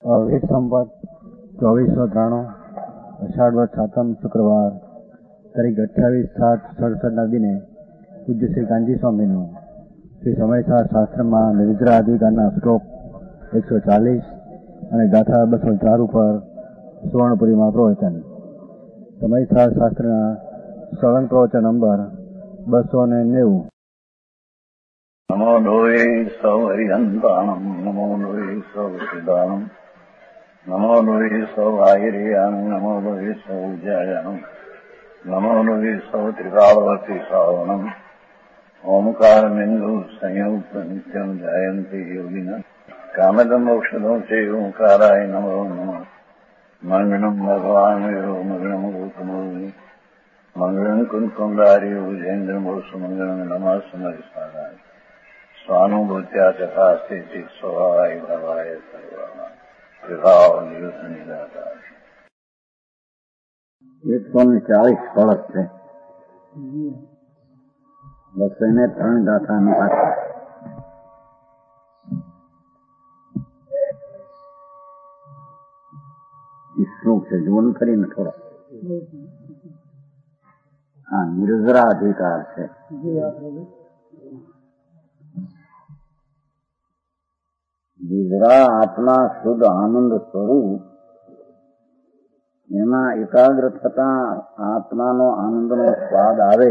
એક સંવત 2493 અષાઢ વદ સાતમ શુક્રવાર તારીખ 28/7/67 દિને પૂજ્ય શ્રી કાંજી સ્વામીનું શ્રી સમયસાર શાસ્ત્રમાં નિદ્રા અધિકારના શ્લોક 140 અને ગાથા 204 ઉપર સુવર્ણપુરીમાં પ્રવચન. સમયસાર શાસ્ત્રના શ્રવણ પ્રવચન નંબર 290. નમો લોહે સૌ હરિહંતાણમ નમો લોહે સૌ સિદ્ધાણમ નમો લોહે સૌ આયર્યાણમ નમો લોહે સૌ જયાણમ નમો લોહે સૌ ત્રિકાળવતી શ્રાવણમ ઓમકાર બિંદુ સંયુક્ત નિત્યમ જાયંતી યોગિના કામદમ ઔષધો છે ઓંકારાય નમો નમઃ. મંગળમ ભગવાન મંગળમ ગૌતમોની મંગળમ કુંકુંડારી ઉજેન્દ્રમો સુમંગળમ નમઃ સમયસારાય સ્વાનુભૂત્યા ચકાસ્તે સ્વભાવાય ભવાય સર્વા વિભાવ નિયુદ્ધ નિરાકાર. 140 કળશ છે. 203 ગાથાની પાછળ શ્લોક છે. જોન કરીને થોડો હા નિર્જરા અધિકાર છે. નિર્જરા આપના શુદ્ધ આનંદ સ્વરૂપ એમાં એકાગ્ર થતા આત્માનો આનંદનો સ્વાદ આવે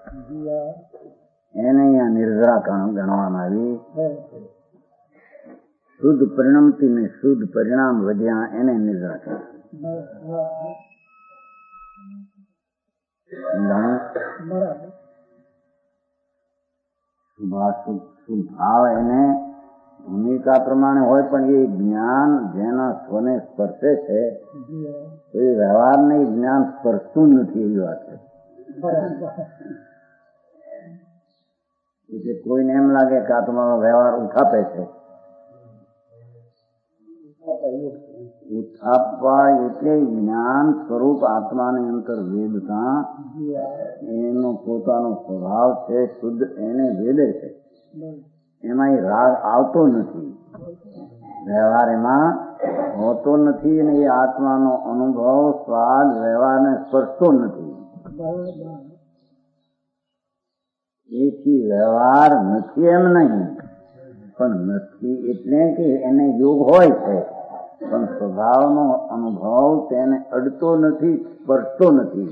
એને અહીંયા નિર્જરા ગણવામાં આવી. શુદ્ધ પરિણમતી ને શુદ્ધ પરિણામ વધ્યા એને નિર્જરા કહે. ભાવ એને ભૂમિકા પ્રમાણે હોય, પણ એ જ્ઞાન જેના સ્વને સ્પર્શે છે તો એ વ્યવહારને જ્ઞાન સ્પર્શતું નથી એવી વાત છે. એટલે કોઈને એમ લાગે કે આ તમારો વ્યવહાર ઉઠાપે છે. ઉઠાપવા એટલે જ્ઞાન સ્વરૂપ આત્માની અંતર વેદતા એનો પોતાનો સ્વભાવ છે શુદ્ધ, એને વેદે છે. એમાં એ રાગ આવતો નથી, વ્યવહાર એમાં હોતો નથી અને એ આત્માનો અનુભવ સ્વાદ વ્યવહારને સ્પર્શતો નથી. એથી વ્યવહાર નથી એમ નહીં, પણ નથી એટલે કે એને યોગ હોય છે, પણ સ્વભાવનો અનુભવ તેને અડતો નથી, સ્પર્શતો નથી.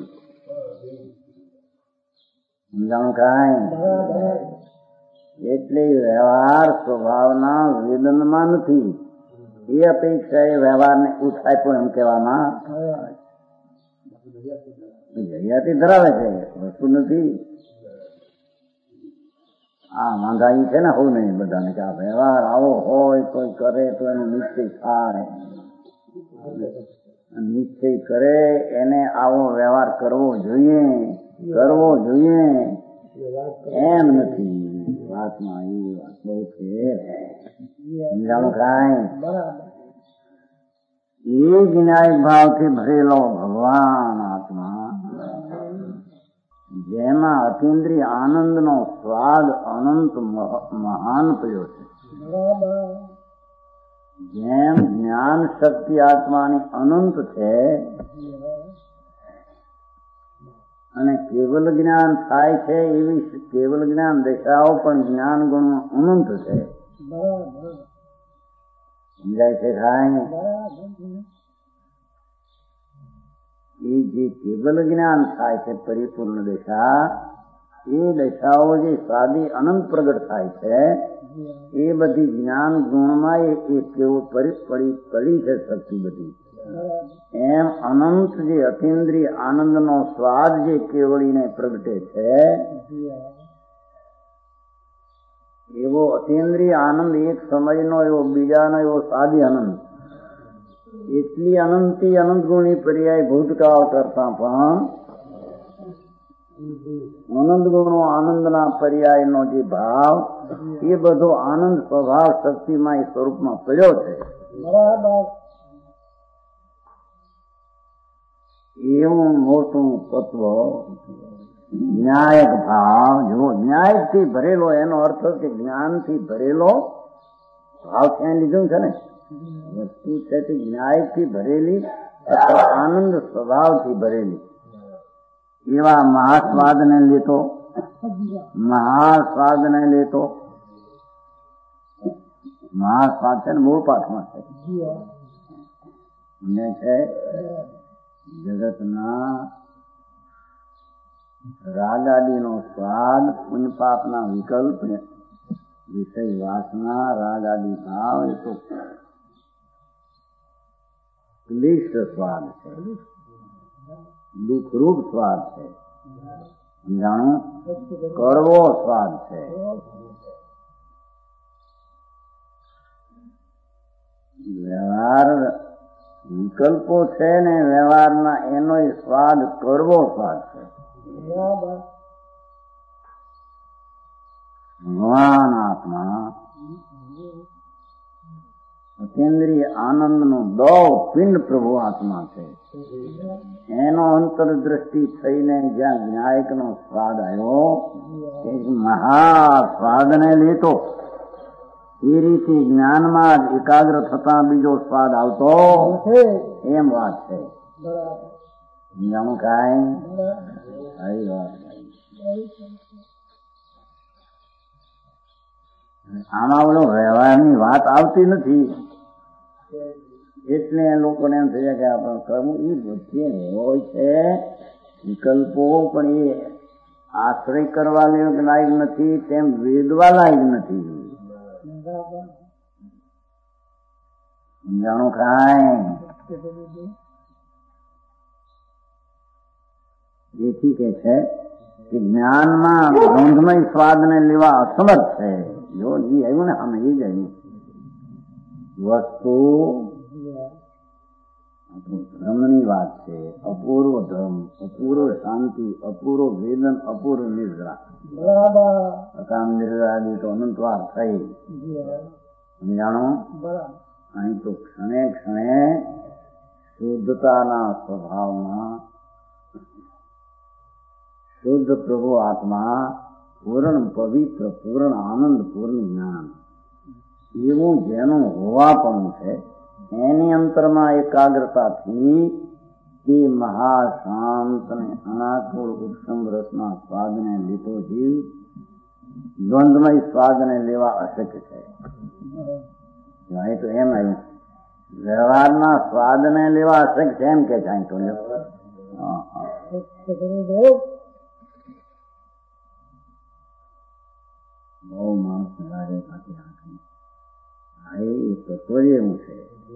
સમજાણું કાંઈ? એટલે વ્યવહાર સ્વભાવના વેદનમાં નથી. એ અપેક્ષા એ વ્યવહારને ઉઠાય પણ એમ કહેવામાં જગ્યાથી ધરાવે છે, વસ્તુ નથી. આ માંગાઈ છે ને હોવું નહીં બધાને કે આ વ્યવહાર આવો હોય, કોઈ કરે તો એનો નિશ્ચય થાય, નિશ્ચય કરે એને આવો વ્યવહાર કરવો જોઈએ એમ નથી. વાતમાં એ વાત બહુ છે. સમજાણું કાંઈ? એ જ્ઞાય ભાવથી ભરેલો ભગવાન આત્મા જેમાં અતિન્દ્રિય આનંદનો સ્વાદ અનંત મહાન પડ્યો છે. જેમ જ્ઞાન શક્તિ આત્માની અનંત છે અને કેવલ જ્ઞાન થાય છે એવી કેવલ જ્ઞાન દશાઓ પણ જ્ઞાન ગુણ અનંત છે. સમજાય છે કાંઈ? એ જે કેવલ જ્ઞાન થાય છે પરિપૂર્ણ દશા, એ દશાઓ જે સાદી અનંત પ્રગટ થાય છે એ બધી જ્ઞાન ગુણમાં એ કેવું પડી છે શક્તિ બધી. એમ અનંત જે અતિન્દ્રિય આનંદનો સ્વાદ જે કેવળીને પ્રગટે છે એવો અતિન્દ્રિય આનંદ એક સમયનો એવો બીજાનો એવો સાદી આનંદ, એટલી અનંતી અનંત ગુણી પર્યાય ભૂતકાળ કરતા પણ અનંત ગુણો આનંદના પર્યાયનો જે ભાવ એ બધો આનંદ સ્વભાવ શક્તિમાં એ સ્વરૂપમાં પડ્યો છે. એવું મોટું તત્વ ન્યાયક ભાવ. જો ન્યાયથી ભરેલો એનો અર્થ કે જ્ઞાનથી ભરેલો ભાવ ક્યાં લીધું છે ને, વસ્તુ છે તે ન્યાયથી ભરેલી અથવા આનંદ સ્વભાવથી ભરેલી. એવા મહાસ્વાદને લેતો મહાસ્વાદ છે ને મૂળ પાઠમાં છે. અને છે જગતના રાગાદીનો સ્વાદ, પુણ્ય પાપના વિકલ્પ, વિષય વાસના, રાગાદી ભાવ એ તો ક્લિષ્ટ સ્વાદ છે, દુઃખરૂપ સ્વાદ છે, જાણો કડવો સ્વાદ છે. વ્યવહાર વિકલ્પો છે ને વ્યવહારના, એનો સ્વાદ કડવો સ્વાદ છે. ભગવાન આત્મા અતિન્દ્રિય આનંદનો દો પિંડ પ્રભુ આત્મા છે. એનો અંતરદ્રષ્ટિ થઈને જ્યાં જ્ઞાયકનો સ્વાદ આવ્યો, મહાસ્વાદને લેતો એ રીતે જ્ઞાનમાં જ એકાગ્ર થતા બીજો સ્વાદ આવતો એમ વાત છે. જાણું કાંઈ આવી વાત. આમાં ઓલો વ્યવહારની વાત આવતી નથી, એટલે લોકોને એમ થઈ જાય કે આપણે કરવું એ વચ્ચે હોય છે વિકલ્પો, પણ એ આશ્રય કરવા લાયક નથી, તેમ વેદવા લાયક નથી. જાણું કાંઈ. એથી કે છે કે જ્ઞાનમાં ગંધમય સ્વાદને લેવા અસમર્થ છે. જો એ આવ્યું ને આમ એ જ આવ્યું વસ્તુ ધર્મની વાત છે. અપૂર્વ ધર્મ, અપૂર્વ શાંતિ, અપૂર્વ વેદન, અપૂર્વ નિદ્રા. અકામ નિદ્રાદી તો અનંતવાર થઈ. જાણો અહીં તો ક્ષણે ક્ષણે શુદ્ધતાના સ્વભાવમાં શુદ્ધ પ્રભુ આત્મા, પૂર્ણ પવિત્ર, પૂર્ણ આનંદ, પૂર્ણ જ્ઞાન એવું જેનું હોવાપણું છે, એની અંતરમાં એકાગ્રતાથી તે મહાશાંત અને અનાકુળ ઉત્સમ રસના સ્વાદને લીધો જીવ દ્વંદ્વમય સ્વાદને લેવા અશક્ય છે. અહીં તો એમ આવ્યું વ્યવહારના સ્વાદને લેવા અશક્ય છે એમ કે છે. અહીં તો બહુ માણસ લાગે કાઢી નાખે. એ તત્વ એવું છે.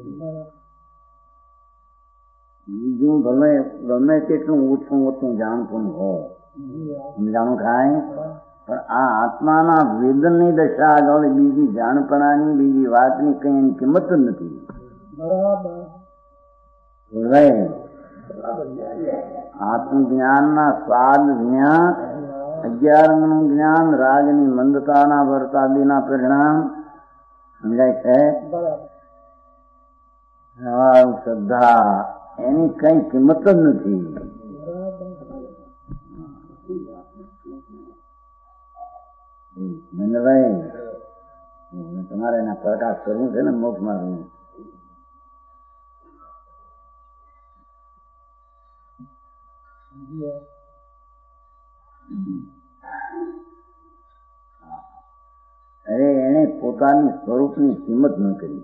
બીજું ગમે તેટલું ઓછું જાણતું હો, સમજાણું ખાય, પણ આ આત્માના વેદનની દશા આગળ બીજી જાણપણાની, બીજી વાતની કઈ એની કિંમત જ નથી. આત્મજ્ઞાનના સ્વાદ જ્ઞાન, 11નું જ્ઞાન, રાગની મંદતાના વર્તાદીના પરિણામ સમજાય છે. શ્રદ્ધા એની કઈ કિંમત જ નથી. મહેન્દ્રભાઈ, તમારે એના પ્રકાશ કરવું છે ને મોક્ષમાં. અરે એને પોતાની સ્વરૂપની કિંમત ન કરી.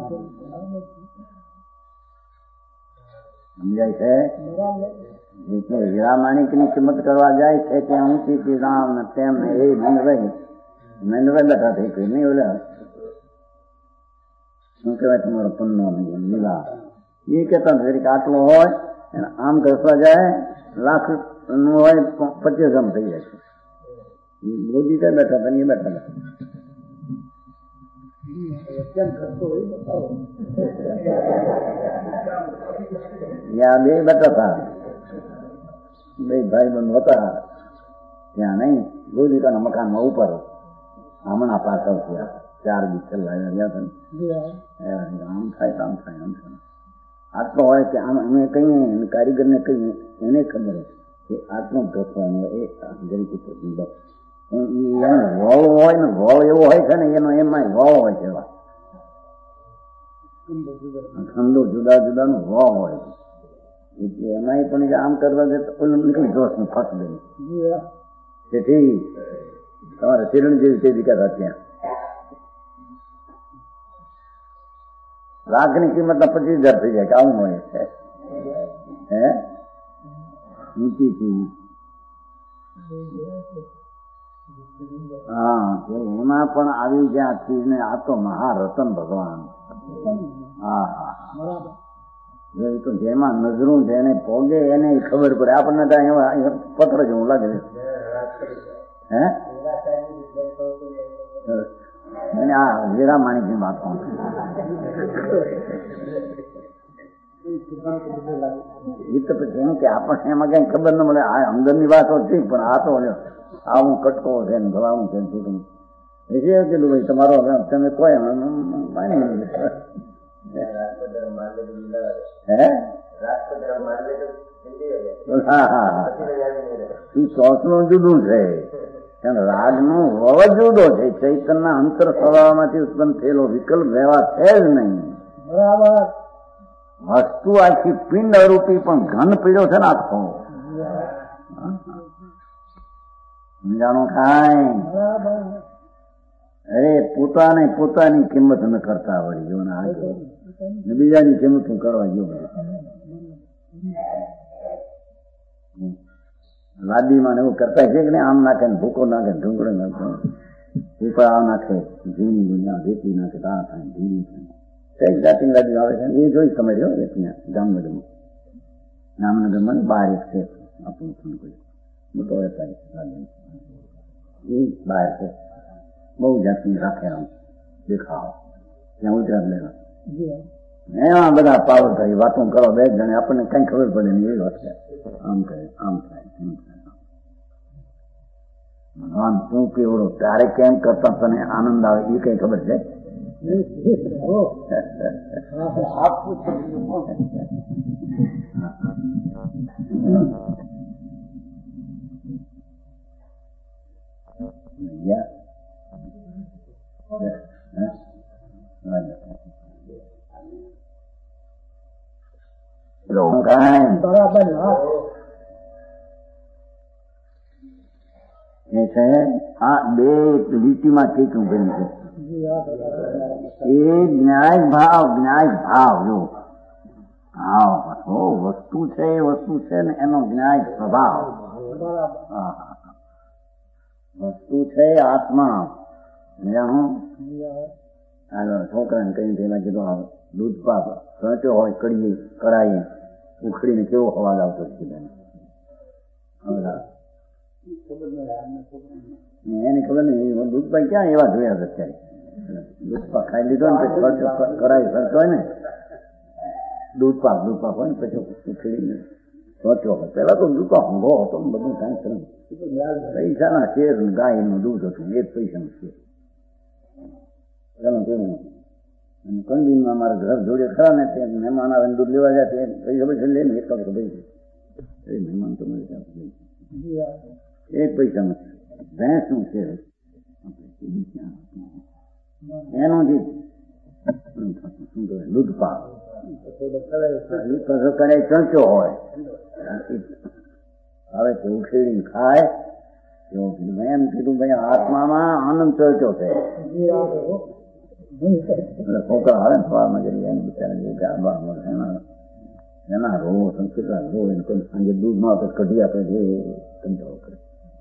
સમજાય છે? હીરા માણિક ની કિંમત કરવા જાય છે ત્યાં ઊંચી રામ ને તેમ એ મહેન્દ્રભાઈ બેઠા થઈ ગઈ નહીં. ઓલે શું કહેવાય તમારો પન્નો લીલા એ કેતા આટલો હોય આમ ઘસવા જાય લાખ નું હોય 25 આમ થઈ જાય છે. મોદી ત્યાં બેઠા હતા એ બેઠા હતા. બે બેઠા હતા, બે ભાઈ બંધ હતા ત્યાં નહીં ગોદિકાના મકાનમાં ઉપર હમણાં પાછળ થયા 4 દિવસ છેલ્લા ગયા હતા. આમ થાય આમ થાય આમ થાય આટલો હોય કે આમ અમે કહીએ કારીગરને કહીએ એને ખબર કે આટલો ઘસવાનો એ જરીક વોળ હોય ને વોળ એવો હોય છે ને એનો એમાં વોળ હોય છે. ખંડો જુદા જુદા નો વ હોય એટલે એમાંય પણ આમ કરવા દે તો પેલું નીકળી જોશ નું ફસ દે તેથી તમારે ચિરણ જેવી તે વિકાસ ત્યાં લાખની કિંમત 25,000 થઈ જાય કે આવું હોય છે હે ઊંચી ચીજ હા એમાં પણ આવી જ્યાં ચીજ ને આ તો મહારતન ભગવાન હા હા તો જેમાં નજરું છે એને પોગે એને ખબર પડે આપણને તો એમાં પત્ર જેવું લાગે હે અને આ હીરા માણિકની વાત કોણ એ તો પછી એમ કે આપણને એમાં કઈ ખબર ન મળે આ અંદરની વાત હોય ઠીક પણ આ તો આવું કટકો છે ને ભલાવું છે કીધું ભાઈ તમારો તમે કોઈ હા હા એ ચોસનું જુદું છે રાગ નું વવ જુદો છે ચૈતનના અંતર સ્વભાવમાંથી ઉત્પન્ન થયેલો વિકલ્પ રહેવા છે જ નહીં બરાબર વસ્તુ આખી પિંડ અરૂપી પણ ઘન પીડ્યો છે ને આખો સમજાણું કાંઈ અરે પોતાની કિંમત ન કરતા વળી જો ને આ બીજાની કિંમત હું કરવા ગયો લાદીમાં એવું કરતા છે કે આમ નાખે ને ભૂકો નાખે ઢુંગળો નાખે ભૂકો આમ નાખે ઝીણી ઝીણી વેચી નાખે આ થાય ધીરી થાય કઈ જાતિની લાદી આવે છે એ જોઈ તમે રહ્યો એ ત્યાં જામનગરમાં બહાર એક છે આપણું કોઈ મોટો વેપારી લાદી એ બહાર છે બહુ જાતની રાખે આમ દેખાવ ત્યાં ઉતરા લેવા એમાં બધા પાવર કરી વાતો કરો બે જણે આપણને કઈ ખબર પડે ને એવી વાત છે આમ કરે આમ થાય એમ થાય ભગવાન તું કેવડો તારે કેમ કરતા તને આનંદ આવે એ કઈ ખબર છે આ બે લીટીમાં ટીકું કર્યું છે એ જ્ઞાય ભાવ જો વસ્તુ છે એ વસ્તુ છે ને એનો જ્ઞાય સ્વભાવ વસ્તુ છે આત્મા જાણો છોકરાને કઈ પેલા કીધું દૂધ પાક સચો હોય કડાઈ ઉખડીને કેવો અવાજ આવતો એની ખબર નહીં દૂધપાક ક્યાં એવા જોયા છે અત્યારે દૂધપાક ખાઈ લીધો ને કરાઈ ખર્ચો હોય ને દૂધપાક હોય ને પછી ઉખડીને સોચો હોય પેલા તો દૂધપાક ઊંઘો હતો ને બધું કાંઈ કરે પૈસાના શેર ગાયનું દૂધ હતું એ જ પૈસાનું શેર પેલા કેવું અને કંદીનમાં મારા ઘર જોડે ખરા ને તે મહેમાન આવે દૂધ લેવા જાય તે પૈસા લે ને એક ભાઈ મહેમાન તો મળે એક પૈસા નથી ભેંસનું છે એનું જે શું કહે દૂધપાક કડાઈ ચણચો હોય હવે તે ઉખેડીને ખાય એવું કીધું મેં એમ કીધું ભાઈ આત્મામાં આનંદ ચર્ચો છે છોકરા આવે ને સવારમાં જઈએ એને બિચારા એના રો કેટલા રો એને કોઈ સાંજે દૂધ માં આપે કઢી આપે છે કંટાળો કરે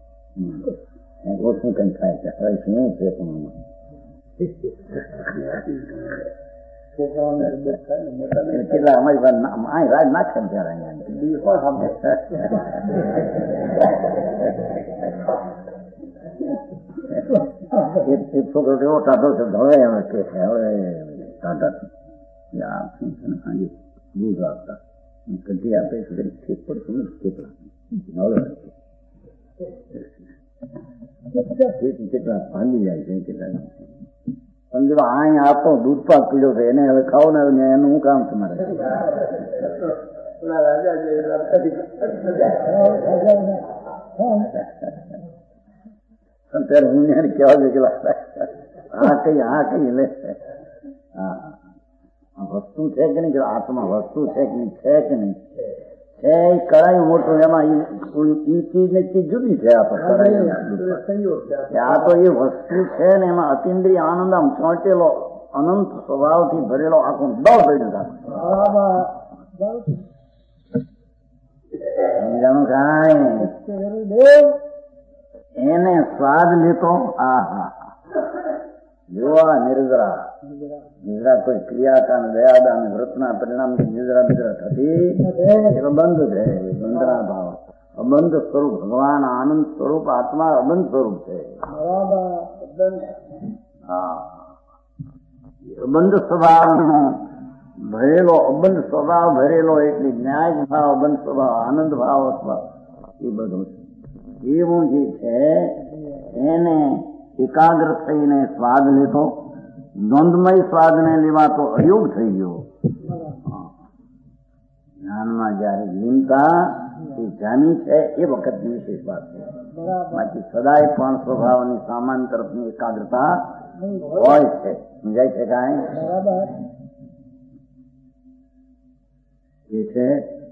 ઓછું કઈ થાય છે હવે શું છે પણ કેટલા અમારી વાત રાજ નાખે ને ત્યારે એક છોકરો એવો ટાઢો છે હવે હવે કે હવે ટાઢા સાંજે દૂધ આપતા કઢી આપે છે ઠીક પડતું ને કેટલા કેટલા ભાંગી જાય છે કેટલા પણ જો અહીં આપો દૂધ પાક પીડ્યો છે એને હવે ખાવ ને એનું શું કામ તમારે ત્યારે હું એને કહેવા છે કે આ કઈ લે હા વસ્તુ છે કે નહીં, આત્મા વસ્તુ છે કે નહીં, છે કે નહીં, છે એ કરાયું મોટું, એમાં ઈ ચીજ ને ચીજ જુદી છે. આ તો એ વસ્તુ છે ને એમાં અતિન્દ્રિય આનંદ આમ ચોંટેલો અનંત સ્વભાવથી ભરેલો આખો દળ ભર્યું સમજાણું કાંઈ એને સ્વાદ લેતો. જોવા નિર્જરા કોઈ ક્રિયાકાન દયાદાન વ્રતના પરિણામથી નિર્જરા થતી બંધ છે. બંધના ભાવ અબંધ સ્વરૂપ ભગવાન આનંદ સ્વરૂપ આત્મા અબંધ સ્વરૂપ છે. અબંધ સ્વભાવ ભરેલો અબંધ સ્વભાવ ભરેલો એટલે ન્યાય ભાવ અબંધ સ્વભાવ આનંદ ભાવ અથવા એ બધું છે. એવું જે છે એને એકાગ્ર થઈને સ્વાદ લેતો, દ્વંદ્વમય સ્વાદને લેવાતો અયોગ થઈ ગયો. જ્ઞાનમાં જયારે લીનતા એ જાની છે એ વખતની વિશેષ વાત છે. બાકી સદાય પણ સ્વભાવની સામાન્ય તરફની એકાગ્રતા હોય છે. સમજાય છે કાંઈ? એ છે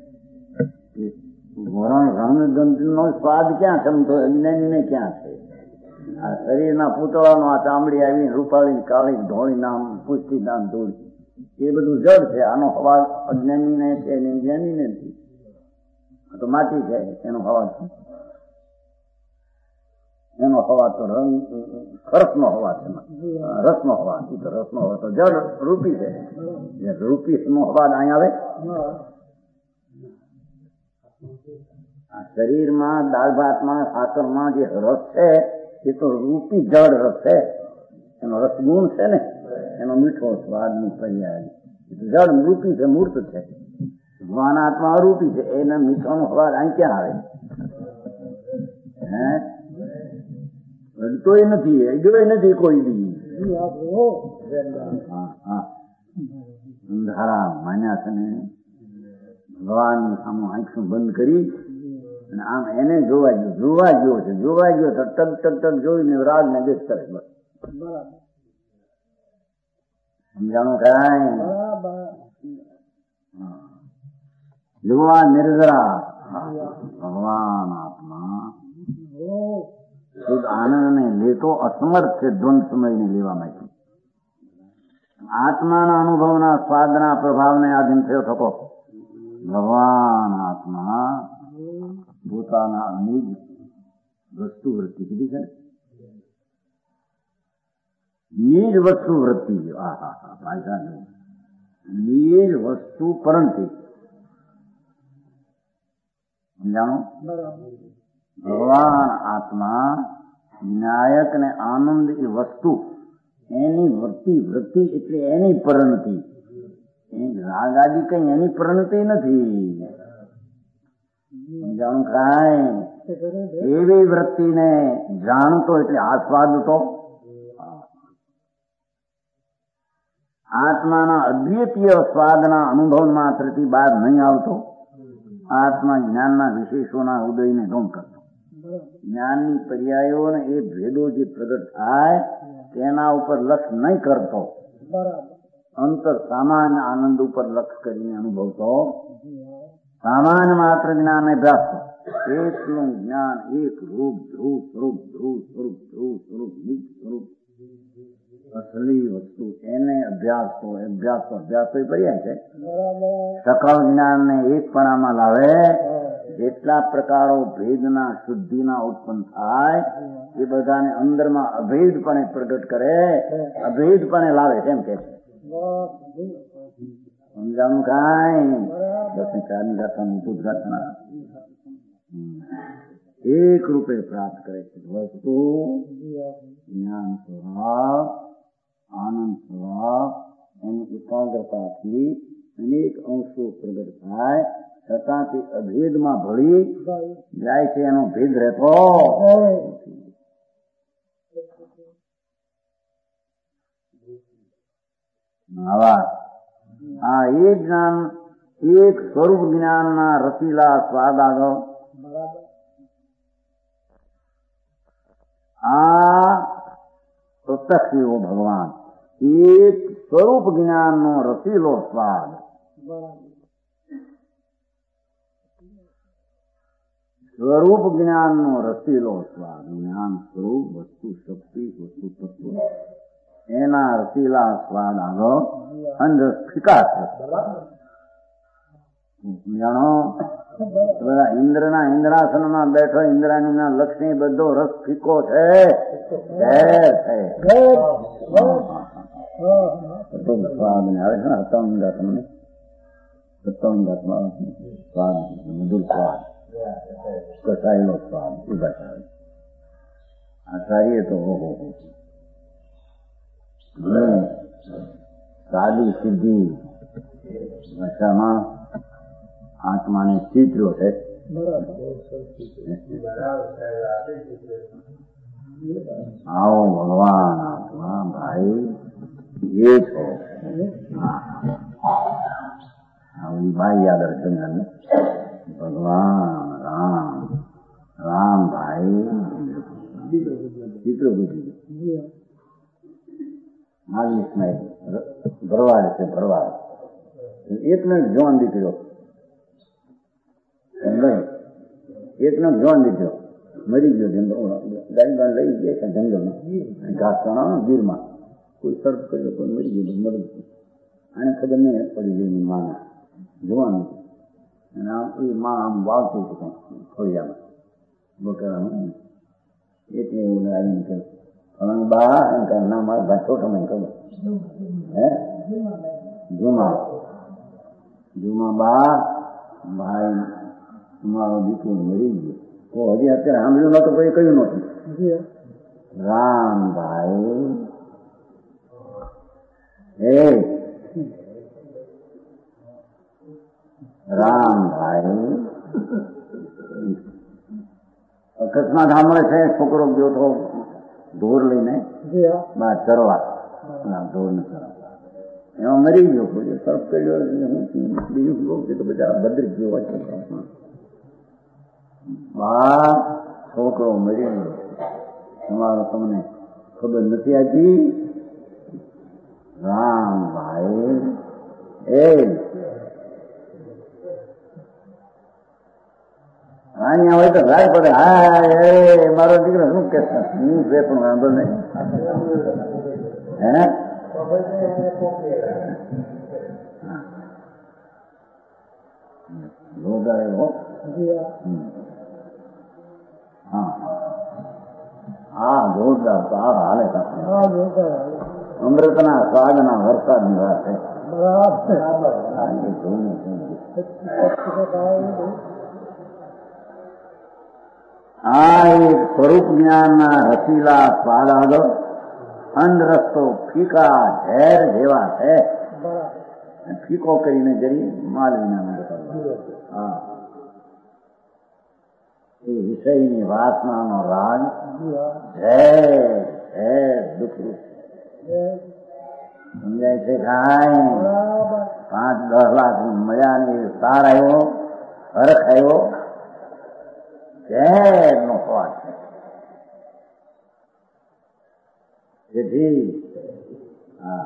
વરણ રંગગંધ નો સ્વાદ ક્યાં છે? તો અજ્ઞાનીને ક્યાં છે? આ શરીરના પૂતળાનો આ ચામડી આવીને રૂપાળી કાળી ધોળી નામ પુષ્ટિ નામ ધોળી એ બધું જડ છે. આનો હવા અજ્ઞાનીને છે ને જ્ઞાનીને નથી. આ તો માટી છે. એનો હવા તો રંગ રસનો હવા છે. રસનો હવા એ તો રસનો હવા તો જડ રૂપી છે. રૂપી નો હવા અહીં આવે. આ શરીરમાં દાળ ભાતમાં સાકરમાં જે રસ છે એ તો રૂપી જળ રસ છે. એનો રસગુણ છે ને, એનો મીઠો સ્વાદની પર્યાય જળ રૂપી છે, મૂર્ત છે. ભગવાન આત્મા અરૂપી છે. એના મીઠાનો સ્વાદ અહીં ક્યાં આવે? અડતોય નથી, અડ્યોય નથી કોઈ બી. અંધારા માન્યા છે ને ભગવાન સામે આંખું બંધ કરી અને આમ એને જોવા ગયો છે. જોવા ગયો તો ટક ટક ટક જોઈને રાગ ને દેશ કરે. બસ સમજાણું કાંઈ? જોવા નિર્જરા ભગવાન આત્મા શુદ્ધ આનંદને લેતો અસમર્થ છે દ્વંદ સમયને લેવા માટે. આત્માના અનુભવના સ્વાદના પ્રભાવને આધીન થયો થકો. ભગવાન આત્મા પોતાના નિજ વસ્તુ વૃત્તિ કીધી છે ને, નિજ વસ્તુ વૃત્તિ. નિજ વસ્તુ પરંતિ સમજાણો? ભગવાન આત્મા નાયક ને આનંદ એ વસ્તુ એની વૃત્તિ એટલે એની પરિણતિ. રાગ આદિ કઈ એની પરિણતિ નથી. સમજાણું કાંઈ? એવી વૃત્તિને જાણતો એટલે આસ્વાદતો. આત્માના અદ્વિતીય સ્વાદના અનુભવ માત્રથી બહાર નહીં આવતો. આત્મા જ્ઞાનના વિશેષોના ઉદયને ઢોંગ કરતો. જ્ઞાનની પર્યાયો ને એ ભેદો જે પ્રગટ થાય તેના ઉપર લક્ષ નહીં કરતો. અંતર સામાન્ય આનંદ ઉપર લક્ષ કરીને અનુભવતો. સામાન્ય માત્ર જ્ઞાન અભ્યાસ એકનું જ્ઞાન એક રૂપ ધ્રુવ સ્વરૂપ ધ્રુવ સ્વરૂપ ધ્રુવ સ્વરૂપ નિજ સ્વરૂપ અસલી વસ્તુ એને અભ્યાસ તો પર્યાય છે. સકળ જ્ઞાન ને એકપણામાં લાવે. જેટલા પ્રકારો ભેદના શુદ્ધિના ઉત્પન્ન થાય એ બધાને અંદરમાં અભેદપણે પ્રગટ કરે, અભેદપણે લાવે. કેમ કે સમજાણું કાંઈ? 10 ની ગાથાનું ઉદ્ઘાટન એક રૂપે પ્રાપ્ત કરે છે. વસ્તુ જ્ઞાન સ્વભાવ આનંદ સ્વભાવ એની એકાગ્રતાથી અનેક અંશો પ્રગટ થાય છતાં તે અભેદમાં ભળી જાય છે. એનો ભેદ રહેતો આ એક જ્ઞાન એક સ્વરૂપ જ્ઞાનના રસીલા સ્વાદ આગળ આ પ્રત્યક્ષ એવો ભગવાન એક સ્વરૂપ જ્ઞાનનો રસીલો સ્વાદ. સ્વરૂપ જ્ઞાનનો રસીલો સ્વાદ. જ્ઞાન સ્વરૂપ વસ્તુ શક્તિ વસ્તુ તત્વ એના રસીલા સ્વાદ આગળ અંદર ફીકા છે. જાણો બધા ઇન્દ્રના ઇન્દ્રાસનમાં બેઠો ઇન્દ્રાણીના લક્ષ્મી બધો રસ ફીકો છે. સ્વાદ ને આવે છે ને હતંગાત્મા સ્વાદ મધુર સ્વાદ કસાયેલો સ્વાદ એ બતાવે. આચાર્ય તો સાદી સીધી ભાષામાં આત્માને ચિત્રો છે. આવો ભગવાન આત્મા ભાઈ એ છે. આવી ભાઈ યાદ રાખે ને ભગવાન રામ રામ ભાઈ ચિત્રો બુદ્ધિ ભરવાડ છે. ભરવાડ એકને જોન દીકરો એકનો જોન દીકરો મરી ગયો. ગાય લઈ ગયા છે જંગલમાં ઘાસ ચણાનો ગીરમાં કોઈ સર્ફ કર્યો કોઈ મરી ગયું મરી ગયું. આને ખબર નહીં પડી ગઈ માને જોવાનું. અને માં આમ વાવતી હતી ખોડિયામાં બોટારામાં એટલે એવું આવીને કહ્યું ફલાણ બા એમ કહે ના મારા ભાઈ છોટો મને ખબર હે જુમા જુમા બા ભાઈ મારો દીકરો મરી ગયો. તો હજી અત્યારે સાંભળ્યું નતું કોઈ કહ્યું નતું. રામભાઈ હે રામભાઈ અકસ્માત સાંભળે છે. છોકરો ગયો તો ઢોર લઈને બહાર ચરવા ઢોર ને ચરવા એમાં મરી ગયો. સર્ફ કર્યો બીજું લોક તો બધા બદરી ગયો હોય. બા છોકરો મરી ગયો તમારો તમને ખબર નથી આપી. રામભાઈ એ અહીંયા હોય તો રાગ પડે. હા એ મારો દીકરો શું કે હું છે પણ વાંધો નહીં હે જોરદાર એવો. હા હા જોરદાર તો આ હાલે અમૃતના સ્વાદના વરસાદની વાત છે. આ એક સ્વરૂપ જ્ઞાનના રસીલા સ્વાદ આગળ અંધરસ્તો ફીકા ઝેર જેવા છે. ફીકો કરીને જરી માલ વિના હા એ વિષયની વાસનાનો રાગ ઝેર ઝેર દુઃખરૂપ સમજાય છે. કાંઈ 5-10 લાખ મજાની સાર આવ્યો હરખ આવ્યો ઝેર નો સ્વાદ છે. જેથી હા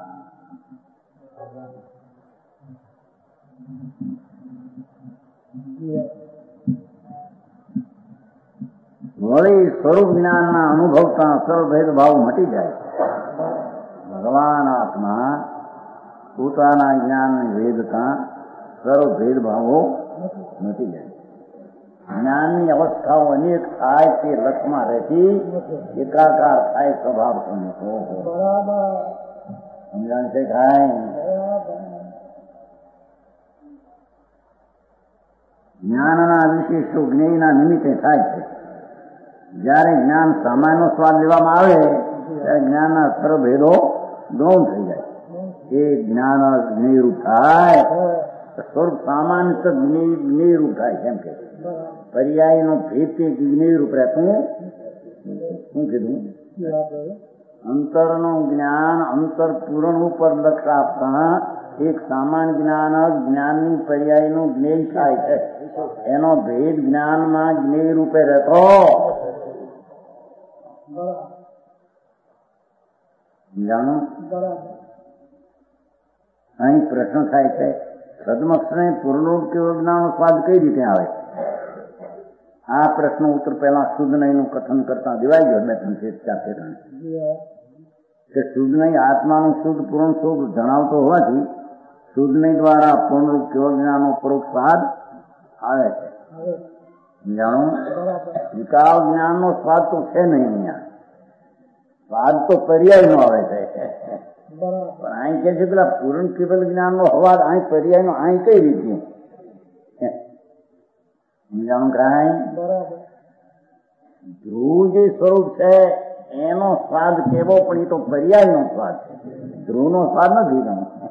વળી સ્વરૂપ જ્ઞાનના અનુભવતા સર્વ ભેદભાવ મટી જાય. ભગવાન આત્મા પોતાના જ્ઞાનની વેદતા સર્વ ભેદભાવો મટી જાય. જ્ઞાનની અવસ્થાઓ અનેક થાય તે લક્ષમાં રહેતી એકાકાર થાય સ્વભાવ સમજાણ છે. થાય જ્ઞાનના વિશેષો જ્ઞેયના નિમિત્તે થાય છે. જયારે જ્ઞાન સામાન્ય સ્વાદ લેવામાં આવે ત્યારે જ્ઞાનના સર્વભેદો ગૌણ થઈ જાય. એ જ્ઞાન જ્ઞેયરૂપ થાય સ્વરૂપ સામાન્ય તો જ્ઞેયરૂપ થાય. કેમ કે પર્યાય નો ભેદ તે જ્ઞેયરૂપ રહેતું. શું કીધું? અંતરનું જ્ઞાન અંતર પૂરણ ઉપર લક્ષ આપતા એક સામાન્ય જ્ઞાન જ્ઞાનની પર્યાયનું જ્ઞેય થાય છે. એનો ભેદ જ્ઞાનમાં જ્ઞેય રૂપે રહેતો. જાણો અહીં પ્રશ્ન થાય છે સદમક્ષને પૂર્ણરૂપ કેવળ જ્ઞાનનો સ્વાદ કઈ રીતે આવે? આ પ્રશ્ન ઉત્તર પહેલા શુદ્ધ નહીંનું કથન કરતા દેવાઈ ગયો 2-3-4 કે શુદ્ધ નહીં આત્માનું શુદ્ધ પૂર્ણ સ્વરૂપ જણાવતો હોવાથી શુદ્ધ નહીં દ્વારા પૂર્ણરૂપ કેવળ જ્ઞાનનો પરોક્ષ સ્વાદ આવે છે. જાણો વિકાલ જ્ઞાનનો સ્વાદ તો છે નહીં, અહીંયા સ્વાદ તો પર્યાય નો આવે છે. પણ અહીં કે છે પેલા પૂર્ણ કેવલ જ્ઞાનનો હવાદ અહીં પર્યાય નો અહીં કઈ રીતે સમજાણું? કાંઈ ધ્રુવ જે સ્વરૂપ છે એનો સ્વાદ કેવો, પણ એ તો પર્યાય નો સ્વાદ છે, ધ્રુવ નો સ્વાદ નથી.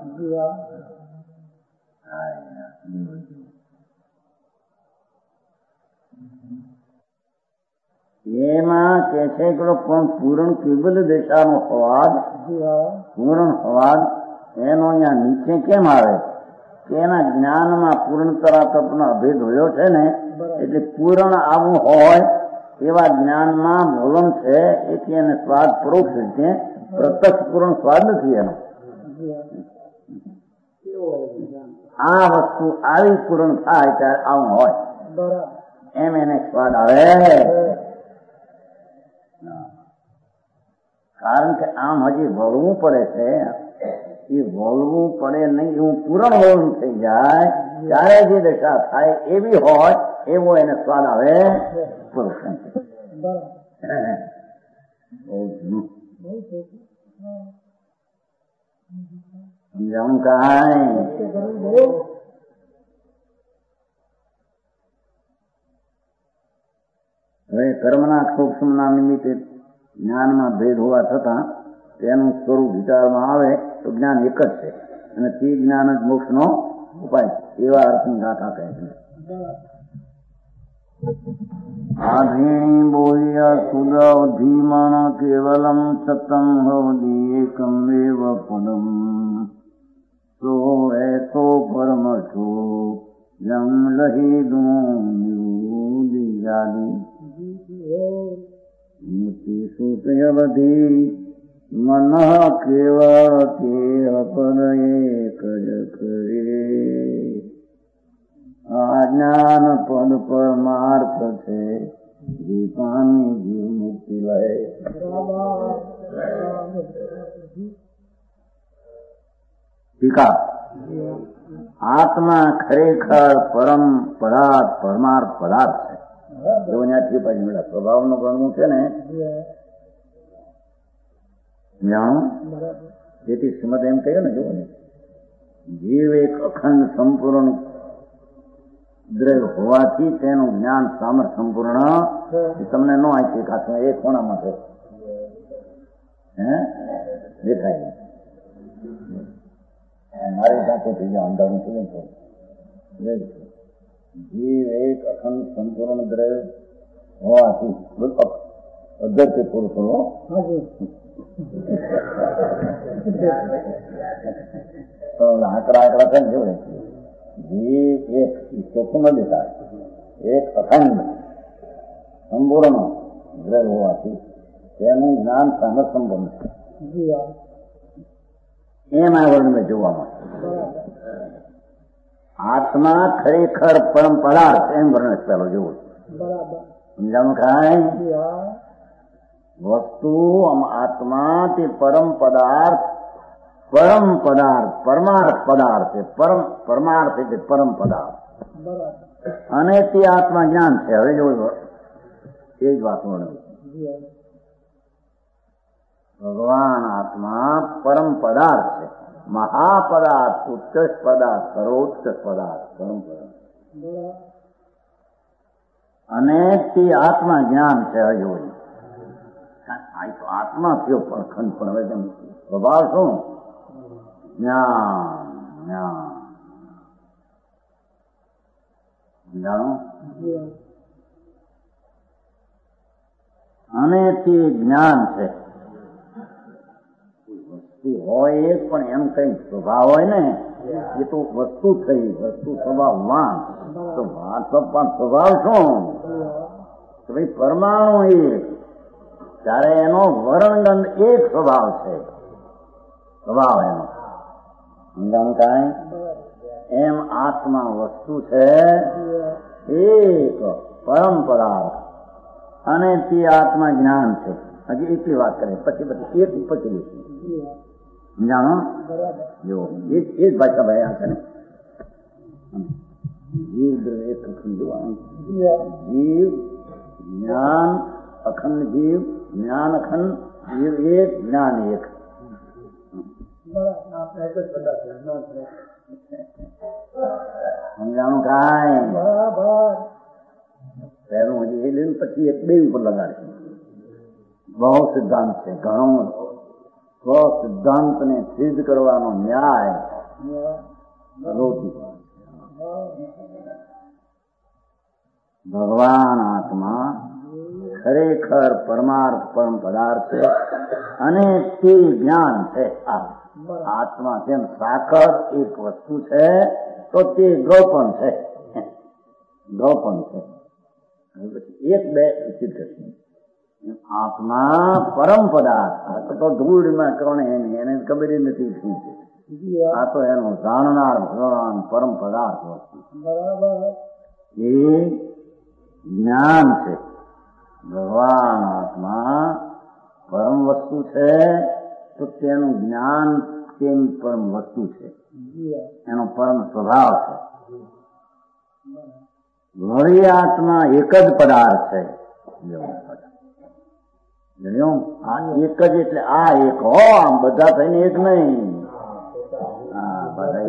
એમાં કે છે કે પૂર્ણ કેવલ દશાનો સ્વાદ, પૂર્ણ સ્વાદ એનો અહીંયા નીચે કેમ આવે કે એના જ્ઞાનમાં પૂર્ણ તરાતપનો અભેદ હોયો છે ને, એટલે પૂર્ણ આવું હોય એવા જ્ઞાનમાં બોલન છે, એથી એને સ્વાદ પરોક્ષ છે, પ્રત્યક્ષ પૂર્ણ સ્વાદ નથી એનો. આ વસ્તુ આવી પૂર્ણ થાય ત્યારે આવું હોય એમ એને સ્વાદ આવે. કારણ કે આમ હજી વળવું પડે છે, એ વળવું પડે નહીં, એવું પૂરણ વળવું થઈ જાય ત્યારે જે દશા થાય એવી હોય એવો એને સ્વાદ આવે. સમજાવું કાંઈ? હવે કર્મના સૂક્ષ્મના નિમિત્તે જ્ઞાનમાં ભેદ હોવા છતાં તેનું સ્વરૂપ વિચારમાં આવે તો જ્ઞાન એક જ છે, અને તે જ્ઞાન જ મોક્ષનો ઉપાય એવા અર્થની ગાથા કહે છે. આધીણી બોહ્ય સુદવ ધીમણ કેવલમ સતમ હોદી એકમ એવ પદમ સો એતો પરમ છો જમ લહી દુજાદી મુતિ સુતયવધી મન કેવળ કે અપર એક જ કરે. આ જ્ઞાન પદ પરમાર્થ છે, જે પામી જીવ મુક્તિ લે. ટીકા આત્મા ખરેખર પરમ પદાર્થ પરમાર્થ પદાર્થ છે. એવું ત્યાંથી પાછી મળે સ્વભાવનું ગણવું છે ને, જાણું. તેથી શ્રીમદ એમ કહ્યું ને, જોવું ને, જીવ એક અખંડ સંપૂર્ણ દ્રવ્ય હોવાથી તેનું જ્ઞાન સામર્થ્ય સંપૂર્ણ તમને ન આપી કાશે. એ કોણામાં છે દેખાય મારી સાથે થઈ જાય અંધારું થઈ જાય. જીવ એક અખંડ સંપૂર્ણ દ્રવ્ય હોવાથી અધ્યક્ષ પુરુષ હો આંકડા છે ને, જોડે જીવ એક ચોખ્ખું ન દેખાય, એક અખંડ સંપૂર્ણ દ્રવ્ય હોવાથી તેનું જ્ઞાન સામર્થ્ય સંપન્ન છે. એમ આ વર્ણને જોવામાં આત્મા ખરેખર પરમ પદાર્થ એમ વર્ણન ચાલો જોવું. સમજાવું કાંઈ? વસ્તુ આત્મા તે પરમ પદાર્થ પરમાર્થ પદાર્થ છે. પરમાર્થ એટલે પરમ પદાર્થ, અને તે આત્મા જ્ઞાન છે. હવે જોયું એ જ વાત વર્ણવી. ભગવાન આત્મા પરમ પદાર્થ છે, મહાપદાર્થ, ઉત્કૃષ્ટ પદાર્થ, સર્વોત્કૃષ્ટ પદાર્થ, પરમ પદાર્થ, અને તે આત્મા જ્ઞાન છે. હજુ આત્મા થયો પરખંડ, પણ હવે તેમ સ્વભાવ શું? જ્ઞાન. જાણો, અને તે જ્ઞાન છે. હોય એક પણ એમ કઈ સ્વભાવ હોય ને, એ તો વસ્તુ થઈ, વસ્તુ સ્વભાવવાન. તો પણ સ્વભાવ શું? તો ભાઈ પરમાણુ એક, ત્યારે એનો વર્ણગંધ એક સ્વભાવ છે, સ્વભાવ એનો. સમજાણું કાંઈ? એમ આત્મા વસ્તુ છે એક પરમ પદાર્થ, અને તે આત્મા જ્ઞાન છે. હજી એટલી વાત કરે, પછી એક પછી લઈશું. સમજાણો? જો એક ભાષા ભાઈ આ છે ને, જીવ એક અખંડ જોવાનું. જીવ જ્ઞાન અખંડ, જીવ જ્ઞાન અખંડ, જીવ એક જ્ઞાન એક. સમજાણું કાંઈ? પહેલું હજી એ લઈને પછી એક બે ઉપર લગાડશે. બહુ સિદ્ધાંત છે, ઘણો સિદ્ધાંત ને સિદ્ધ કરવાનો ન્યાય ભગવાન આત્મા ખરેખર પરમાર્થ પરમ પદાર્થ છે, અને તે જ્ઞાન છે. આત્મા જેમ સાકર એક વસ્તુ છે, તો તે ગૌપન છે. ગૌપન છે. એક બે સિદ્ધ કરશે. આત્મા પરમ પદાર્થ. આ તો ધૂળમાં કોણે એને ખબર નથી શું છે. આ તો એનું જાણનાર ભગવાન પરમ પદાર્થ વસ્તુ એ જ્ઞાન છે. ભગવાન આત્મા પરમ વસ્તુ છે, તો તેનું જ્ઞાન તેની પરમ વસ્તુ છે, એનો પરમ સ્વભાવ છે. વળી આત્મા એક જ પદાર્થ છે. આ એક જ એટલે આ એક હો, આમ બધા થઈને એક નહીં. હા, બધા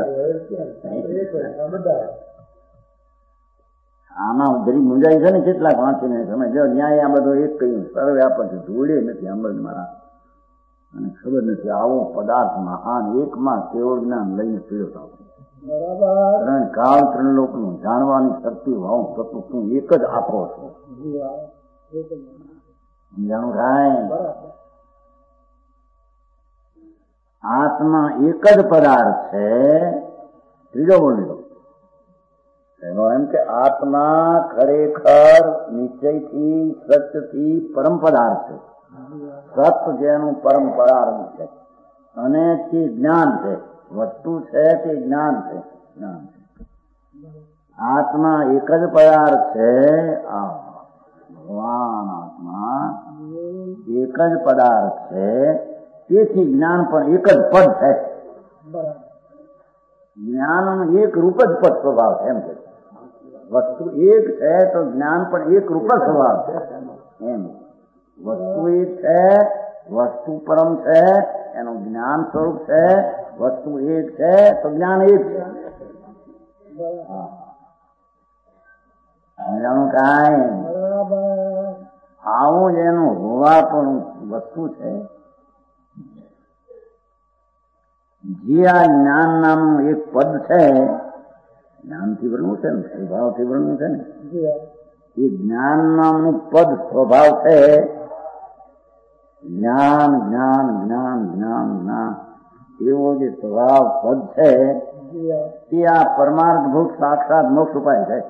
આમાં જરી મુંજાઈ છે ને, કેટલાક વાંચીને તમે જો ન્યાય આ બધો એક કહ્યું, સર્વે આપણને જોડે નથી અમલ મારા, અને ખબર નથી આવો પદાર્થ મહાન એકમાં કેવળ જ્ઞાન લઈને પીડો. ત્રણ કાળ ત્રણ લોકનું જાણવાની શક્તિ ભાવ તત્વ તું એક જ આપો છો. સમજાણું કાંઈ? આત્મા એક જ પદાર્થ છે. ત્રીજો બોલ્યો એનો એમ કે આત્મા ખરેખર નિશ્ચયથી સત્યથી પરમ પદાર્થ છે. સત્ય જેનું પરમ પદાર્થ છે, અને તે જ્ઞાન છે. વસ્તુ છે તે જ્ઞાન છે. જ્ઞાન છે. આત્મા એક જ પદાર્થ છે. ભગવાન આત્મા એક જ પદાર્થ છે, તેથી જ્ઞાન પણ એક જ પદ છે. જ્ઞાન એક રૂપ જ પદ સ્વભાવ છે. એમ કે વસ્તુ એક છે તો જ્ઞાન પણ એક રૂપ જ સ્વભાવ છે. એમ વસ્તુ એક છે, વસ્તુ પરમ છે, એનું જ્ઞાન સ્વરૂપ છે. વસ્તુ એક છે તો જ્ઞાન એક છે. સમજાણું કાંઈ? આવું જ એનું હોવા પણ વસ્તુ છે. જે આ જ્ઞાન નામનું એક પદ છે, જ્ઞાનથી બનવું છે ને, સ્વભાવથી બનવું છે ને, એ જ્ઞાન નામનું પદ સ્વભાવ છે. જ્ઞાન જ્ઞાન જ્ઞાન જ્ઞાન જ્ઞાન એવો જે સ્વભાવ પદ છે, તે આ પરમાર્થભૂત સાક્ષાત મોક્ષ ઉપાય છે.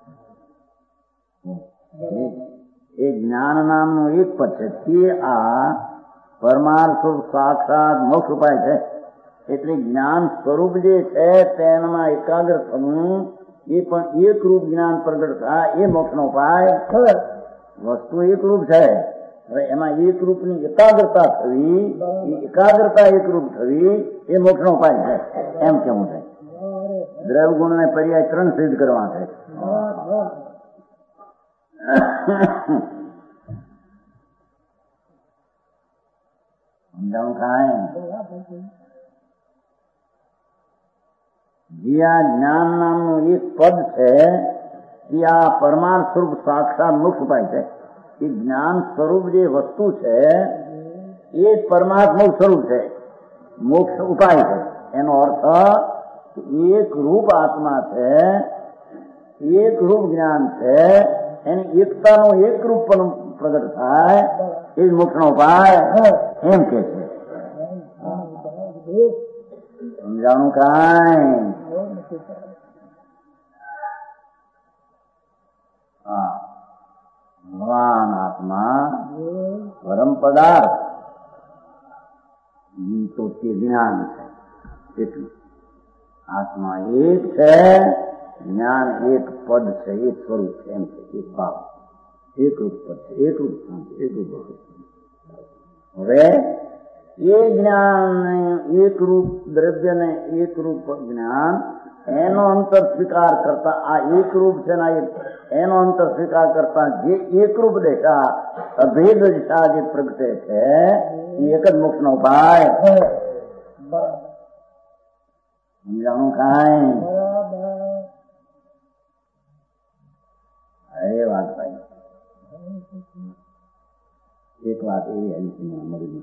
એ જ્ઞાન નામનું એક પદ છે, તે આ પરમાર્થ સાક્ષાત મોક્ષ ઉપાય છે. એટલે જ્ઞાન સ્વરૂપ જે છે તેનામાં એકાગ્ર થવું, એ પણ એક રૂપ જ્ઞાન પ્રગટ થાય, એ મોક્ષનો ઉપાય. વસ્તુ એક રૂપ છે, હવે એમાં એક રૂપની એકાગ્રતા થવી, એ એકાગ્રતા એક રૂપ થવી, એ મોક્ષનો ઉપાય છે. એમ કેવું છે. દ્રવ્ય ગુણ ને પર્યાય ત્રણ સિદ્ધ કરવા છે. સમજાવું કાંઈ? જે આ જ્ઞાન નામનું એક પદ છે, તે આ પરમાર્થ સ્વરૂપ સાક્ષાત મોક્ષ ઉપાય છે. એ જ્ઞાન સ્વરૂપ જે વસ્તુ છે એ પરમાત્મા સ્વરૂપ છે, મોક્ષ ઉપાય છે. એનો અર્થ એક રૂપ આત્મા છે, એક રૂપ જ્ઞાન છે, એની એકતાનો એક રૂપ પણ પ્રગટ થાય, એ જ મોક્ષનો ઉપાય. એમ કે છે. સમજાણું કાંઈ? હા, ભગવાન આત્મા પરમ પદાર્થ તો તે જ્ઞાન છે. એટલું આત્મા એક છે, જ્ઞાન એક પદ છે, એક સ્વરૂપ છે, એમ છે, એક ભાવ, એકરૂપ પદ છે, એકરૂપ સ્થાન છે, એકરૂપ ભાવ છે. હવે એ જ્ઞાન એકરૂપ દ્રવ્ય ને એકરૂપ જ્ઞાન એનો અંતર સ્વીકાર કરતા આ એકરૂપ છે ને એનો અંતર સ્વીકાર કરતા જે એકરૂપ દેશા અભેદ દિશા જે પ્રગટે છે એ એક જ મોક્ષ નો ઉપાય. સમજાણું કાંઈ? એ વાત ભાઈ, એક વાત એવી આવી મળી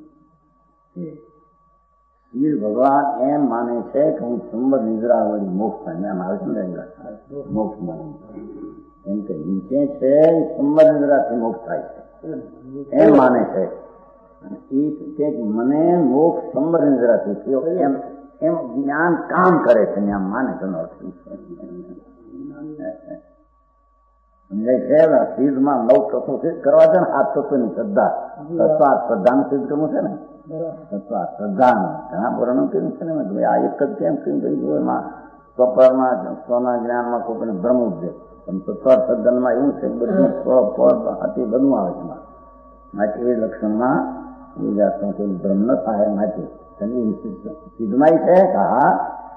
શિવ ભગવાન એમ માને છે કે હું સંબંધ નિદ્રા વળી મોક્ષ થાય એમ આવે છે ને મોક્ષ માને એમ કે નીચે છે સંબંધ નિદ્રાથી મોક્ષ થાય છે એમ માને છે. એ મને મોક્ષ સંબંધ નિદ્રાથી થયો એમ એમ જ્ઞાન કામ કરે છે ને આમ માને તેનો અર્થ સમજાય છે. સિદ્ધમાં 9 તત્વો સિદ્ધ કરવા છે ને 7 તત્વોની શ્રદ્ધા શ્રદ્ધાનું સિદ્ધ કરવું છે ને શ્રદ્ધા ઘણા પુરાણો કર્યું છે ને આ એક જ કેમ કહ્યું એમાં સ્વપરમાં સ્વના જ્ઞાનમાં કોઈ બ્રહ્મ ઉપજે પણ શ્રદ્ધામાં એવું છે બધું સ્વપતિ બધું આવે છે માટે એ લક્ષણમાં એ જાતનું કોઈ બ્રહ્મ ન થાય માટે સિદ્ધમાય છે હા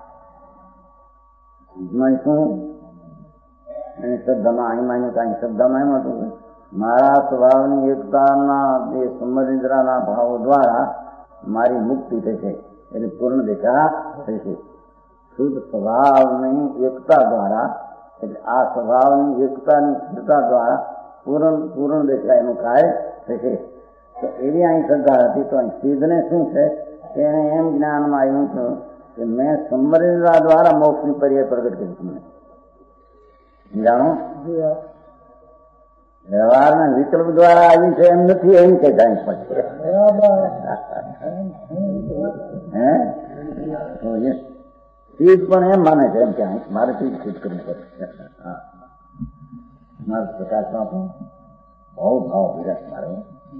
સિદ્ધમાય શું એની શ્રદ્ધામાં અહીં માને કાંઈ શ્રદ્ધામાં એમ હતું મારા સ્વભાવની એકતાના જે સંબંધિતના ભાવો દ્વારા મારી મુક્તિ થશે એટલે પૂર્ણ દિશા થશે. શુદ્ધ સ્વભાવની એકતા દ્વારા એટલે આ સ્વભાવની એકતાની સ્થિરતા દ્વારા પૂર્ણ દિશા એનું કાર્ય થશે. તો એવી અહીં શ્રદ્ધા હતી. તો અહીં સિદ્ધને શું છે એને એમ જ્ઞાનમાં આવ્યું હતું કે મેં સંબંધિતના દ્વારા મોક્ષની પર્યાય પ્રગટ કરી તમને જાણો વ્યવહારના વિકલ્પ દ્વારા આવી છે એમ નથી એમ કે કાંઈ પછી સિદ્ધ પણ એમ માને છે એમ કે મારે સિદ્ધ કરવું પડે. મારે પ્રકાશમાં પણ બહુ ભાવ વિરાટ મારો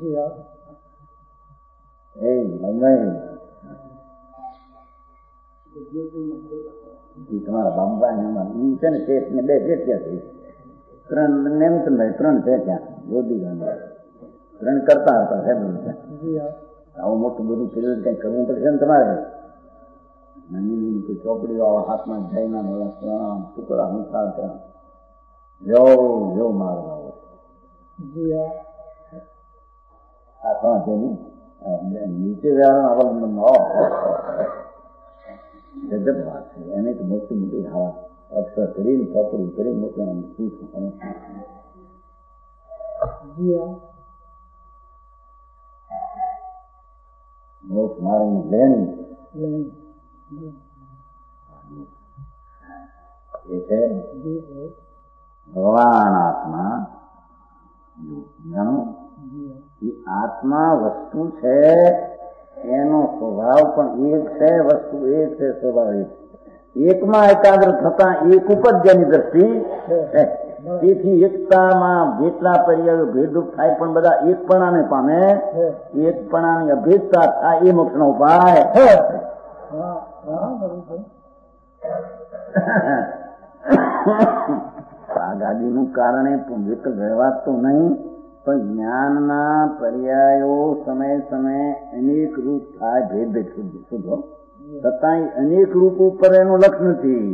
તમારા બાબા છે ને શેઠને 2 શેઠ ક્યાં થઈ 3 નેમચંદભાઈ 3 છે ત્યાં ગોદી ગાંધી 3 કરતા હતા સાહેબ. આવું મોટું બધું કર્યું કઈ કરવું પડશે ને તમારે. નાની નાની કોઈ ચોપડીઓ આવા હાથમાં જઈના ટુકડા હુંકાર જો મારો નીચે વ્યારણ અવલંબનમાં ગજબ વાત છે. એને તો મોટી મોટી હવા અક્ષર કરીને ચોપડી કરી મોટા મોક્ષ માર્ગની લેણી એ છે ભગવાન આત્મા. જાણો એ આત્મા વસ્તુ છે એનો સ્વભાવ પણ એક છે, વસ્તુ એક છે, સ્વભાવ એક. એકમાં એકાગ્ર થતા એક ઉપજ્યની દ્રષ્ટિ તેથી એકતામાં જેટલા પર્યાયો ભેદરૂપ થાય પણ બધા એકપણાને પામે. એકપણાની અભેદતા થાય એ મોક્ષનો ઉપાય. આ ગાડીનું કારણે વિકલ્પ રહેવાતું નહીં પણ જ્ઞાનના પર્યાયો સમય સમય અનેક રૂપ થાય ભેદ શુદ્ધો છતાંય અનેક રૂપ ઉપર એનું લક્ષ નથી.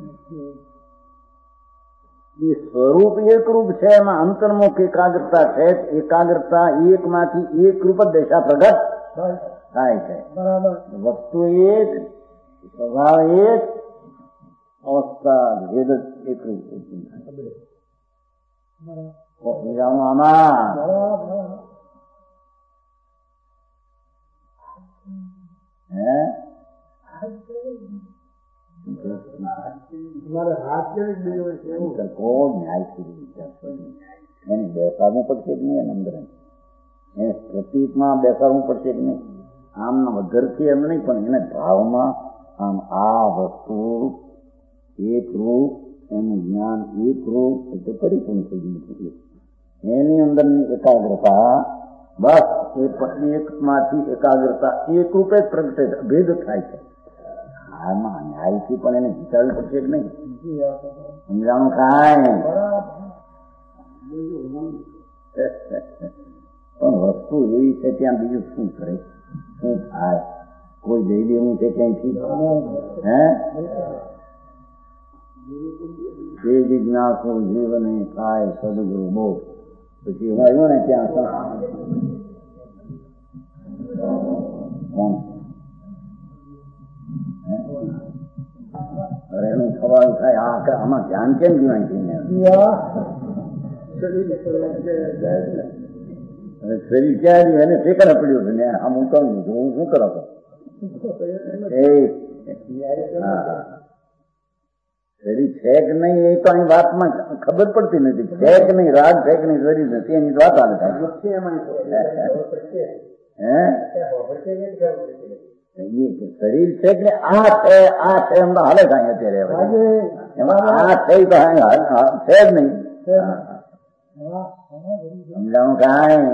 એ સ્વરૂપ એક રૂપ છે એમાં અંતર્મુખ એકાગ્રતા છે. એકાગ્રતા એકમાંથી એક રૂપ જ દિશા પ્રગટ થાય છે. વસ્તુ એક, સ્વભાવ એક, અવસ્થા ભેદ એક રૂપ આમાં એને બેસાડવું પડશે કે નહીં અંદર એને પ્રતીકમાં બેસાડવું પડશે કે નહીં. આમ ઘરથી એમ નહીં પણ એને ભાવમાં આમ આ વસ્તુ એક રૂપ એનું જ્ઞાન એક રૂપ એટલે પરિપૂર્ણ થઈ ગયું. એની અંદરની એકાગ્રતા બસ એકમાંથી એકાગ્રતા એક રૂપે જ પ્રગટે ભેદ થાય છે. આમાં ન્યાયથી પણ એને વિચારવું પડશે કે નહીં? સમજાણું કાંઈ પણ વસ્તુ એવી છે ત્યાં બીજું શું કરે, શું થાય? કોઈ જઈ દેવું છે ક્યાંયથી? હે એ જિજ્ઞાસુ જીવને થાય સદગુરુ બોધ. પછી હું આવ્યો ને ત્યાં અરે એનું સવાલ થાય આમાં ધ્યાન કેમ જીવાય છે? શરીર ક્યાં એને ઠેકાણે પડ્યું છે ને આમ હું કહું છું હું શું કરાતો શરીર છે કે નહીં એ તો અહીં વાતમાં ખબર પડતી નથી. છે કે નહીં રાગ છે કે નહીં શરીર નથી એની વાત આવે થાય. શરીર છે કે આ છે એમ તો હાલે થાય અત્યારે એમાં આ છે તો છે જ નહીં. સમજાણું કાંઈ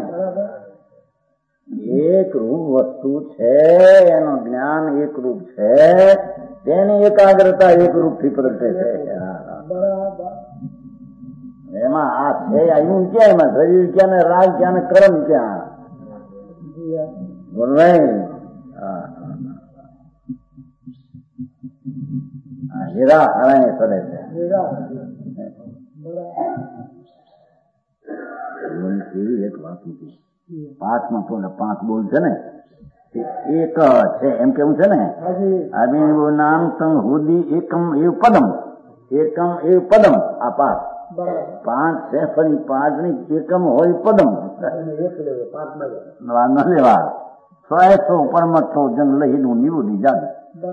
એક રૂપ વસ્તુ છે એનું જ્ઞાન એક રૂપ છે તેની એકાગ્રતા એક રૂપ થી પ્રગટે છે. એમાં આ છે આવ્યું ક્યાં? એમાં શરીર ક્યાં ને રાગ ક્યાં ને કર્મ ક્યાં? બોલ નહીં. હીરા હરાય સડે છે. એવી એક વાત નથી. 5 બોલ છે ને એક છે એમ કેવું છે ને અભિનવો નામ સંગ હુદી એકમ એવ પદમ આ 5 છે ફરી 5 ની એકમ હોય પદમ વાંધો લેવા 100 પરમથો જન લહીનું નિવૃત્તિ જાગે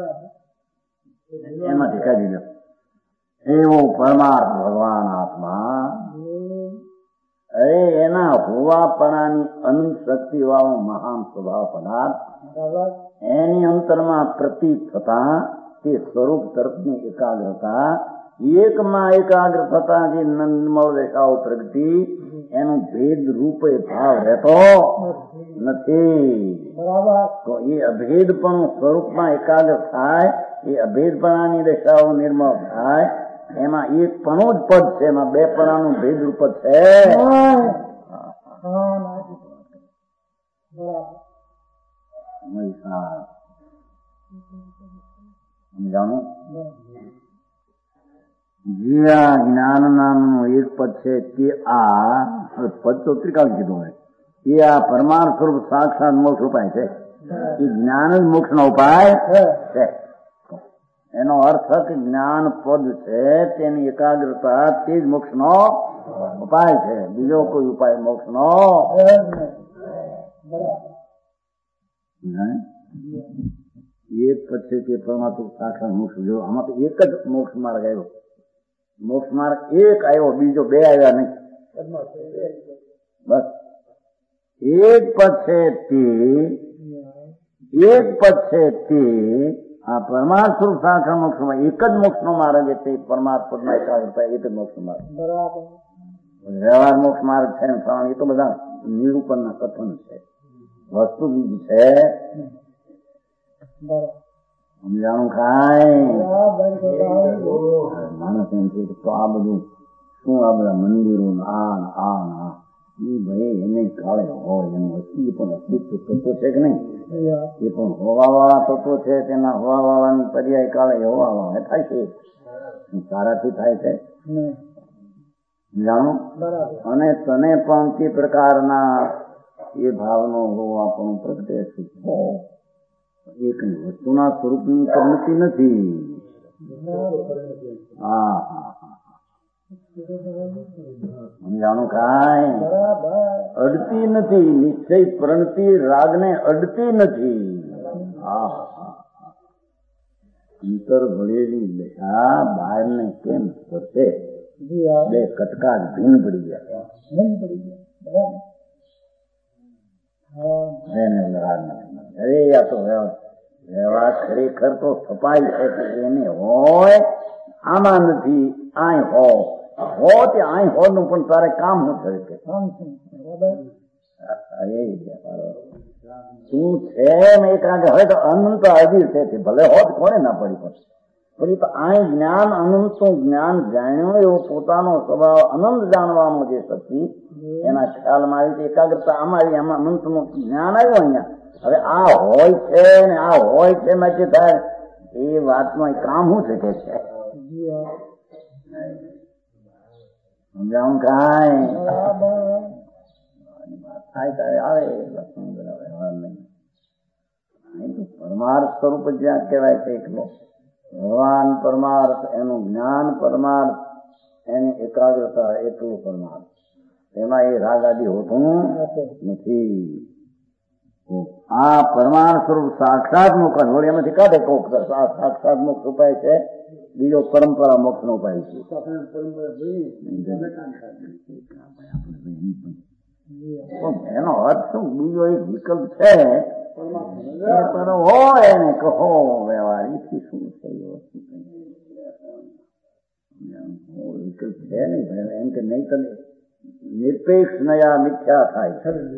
એમાંથી કાઢી લો. એવો પરમાર્થ ભગવાન આત્મા અરે એના હોવાપણાની અનંત શક્તિ વાળો મહાન સ્વભાવ પદાર્થ એની અંતરમાં પ્રતીત થતા તે સ્વરૂપ તરફની એકાગ્રતા એકમાં એકાગ્ર થતા જે નિર્મળ રેખાઓ પ્રગટી એનું ભેદ રૂપે ભાવ રહેતો નથી. તો એ અભેદપણું સ્વરૂપમાં એકાગ્ર થાય એ અભેદપણાની રેખાઓ નિર્મળ થાય એમાં એક પણું જ પદ છે એમાં 2 પણાનું ભેદ રૂપ છે. સમજાણું? જે આ જ્ઞાન નામનું એક પદ છે તે આ પદ તો ત્રિકાળ કીધું હોય એ આ પરમાર્થ સ્વરૂપ સાક્ષાત મોક્ષ ઉપાય છે. એ જ્ઞાન જ મોક્ષ નો ઉપાય છે. એનો અર્થ કે જ્ઞાન પદ છે તેની એકાગ્રતા તે જ મોક્ષ નો ઉપાય છે. બીજો કોઈ ઉપાય મોક્ષ નો એક પદ છે તે પરમાત્મ સાક્ષાત મોક્ષ. જો આમાં તો એક જ મોક્ષ માર્ગ આવ્યો. મોક્ષ માર્ગ એક આવ્યો બીજો 2 આવ્યા નહીં. બસ એક પદ છે તે આ પરમાર્થ સ્વરૂપ સાક્ષાત મોક્ષમાં એક જ મોક્ષ નો માર્ગ એટલે પરમાર્થ પદમાં એકાગ્રતા એક જ મોક્ષ નો માર્ગ. વ્યવહાર મોક્ષ માર્ગ છે એ તો બધા નિરૂપણ ના કથન છે. વસ્તુ બીજી છે. સમજાણું કાંઈ? માણસ એમ છે કે તો આ બધું શું આ બધા મંદિરો આ એ ભાઈ એને કાળે હોય એનું અસ્તિત્વ તત્વ છે કે નહીં? એ પણ હોવા વાળા તત્વો છે તેના હોવા વાળાની પર્યાય કાળે હોવા વાળા થાય છે. સારાથી થાય છે જાણો. અને તને પણ તે પ્રકારના એ ભાવનો હોવા પણ પ્રગટે છે. એક વસ્તુના સ્વરૂપની પરિણતિ નથી. સમજાણું કાંઈ? અડતી નથી. નિશ્ચય પ્રણતિ રાગને અડતી નથી. અંતર ભળેલી દશા બહારને કેમ સ્પર્શે? 2 કટકા ભીન પડી ગયા. અરે આ તો વ્યવહાર ખરેખર તો સફાઈ છે કે એને હોય આમાં નથી આય હો તે આય હો નું પણ તારે કામ ન થયું કે શું છે ને કારણ કે હવે તો અનંત હાજર છે કે ભલે હોત કોને ના પડી પડશે પણ તો આ જ્ઞાન અનંતનું જ્ઞાન જાણ્યો એવો પોતાનો સ્વભાવ અનંત જાણવાનો જે શક્તિ એના ખ્યાલમાં આવી એકાગ્રતા અમારી આમાં અનંતનું જ્ઞાન આવ્યું અહીંયા હવે આ હોય છે ને આ હોય છે માટે થાય એ વાતમાં કામ શું શકે છે સમજાવું કાંઈ થાય ત્યારે આવે વ્યવહાર નહીં પરમાર્થ સ્વરૂપ જ્યાં કહેવાય છે એકલો ભગવાન પરમાર્થ એનું જ્ઞાન પરમાર્થ એની એકાગ્રતા એટલું પરમાર્થ એમાં એ રાગ આદિ હોતું નથી આ પરમાર્થ સ્વરૂપ સાક્ષાત મોક્ષ વળી એમાંથી કાઢે કોક સાક્ષાત મોક્ષ ઉપાય છે બીજો પરંપરા મોક્ષ નો ઉપાય છે એનો અર્થ શું બીજો એક વિકલ્પ છે હોય એને કહો વ્યવહારીથી શું છે વિકલ્પ છે નહીં એમ કે નહીં તો નિરપેક્ષ નયા મિથ્યા થાય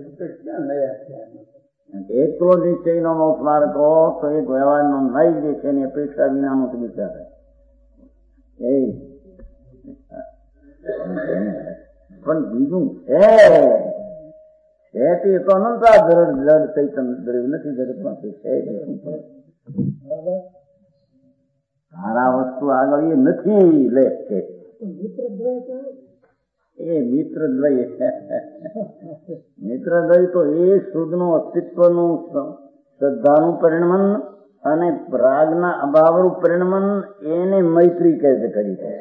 એકલો નિશ્ચય નો મોક્ષ માર્ગ કહો તો એક વ્યવહાર નો નય જે છે એની અપેક્ષા વિનાનું તો મિથ્યા થાય પણ બીજું છે તે તો અનંતા જડ ચૈતન દ્રવ્ય નથી જગતમાં છે સારા વસ્તુ આગળ એ નથી લે છે એ મિત્રદ્વય તો એ શુદ્ધનું અસ્તિત્વનું શ્રદ્ધાનું પરિણમન અને રાગના અભાવનું પરિણમન એને મૈત્રી કહે છે કરી છે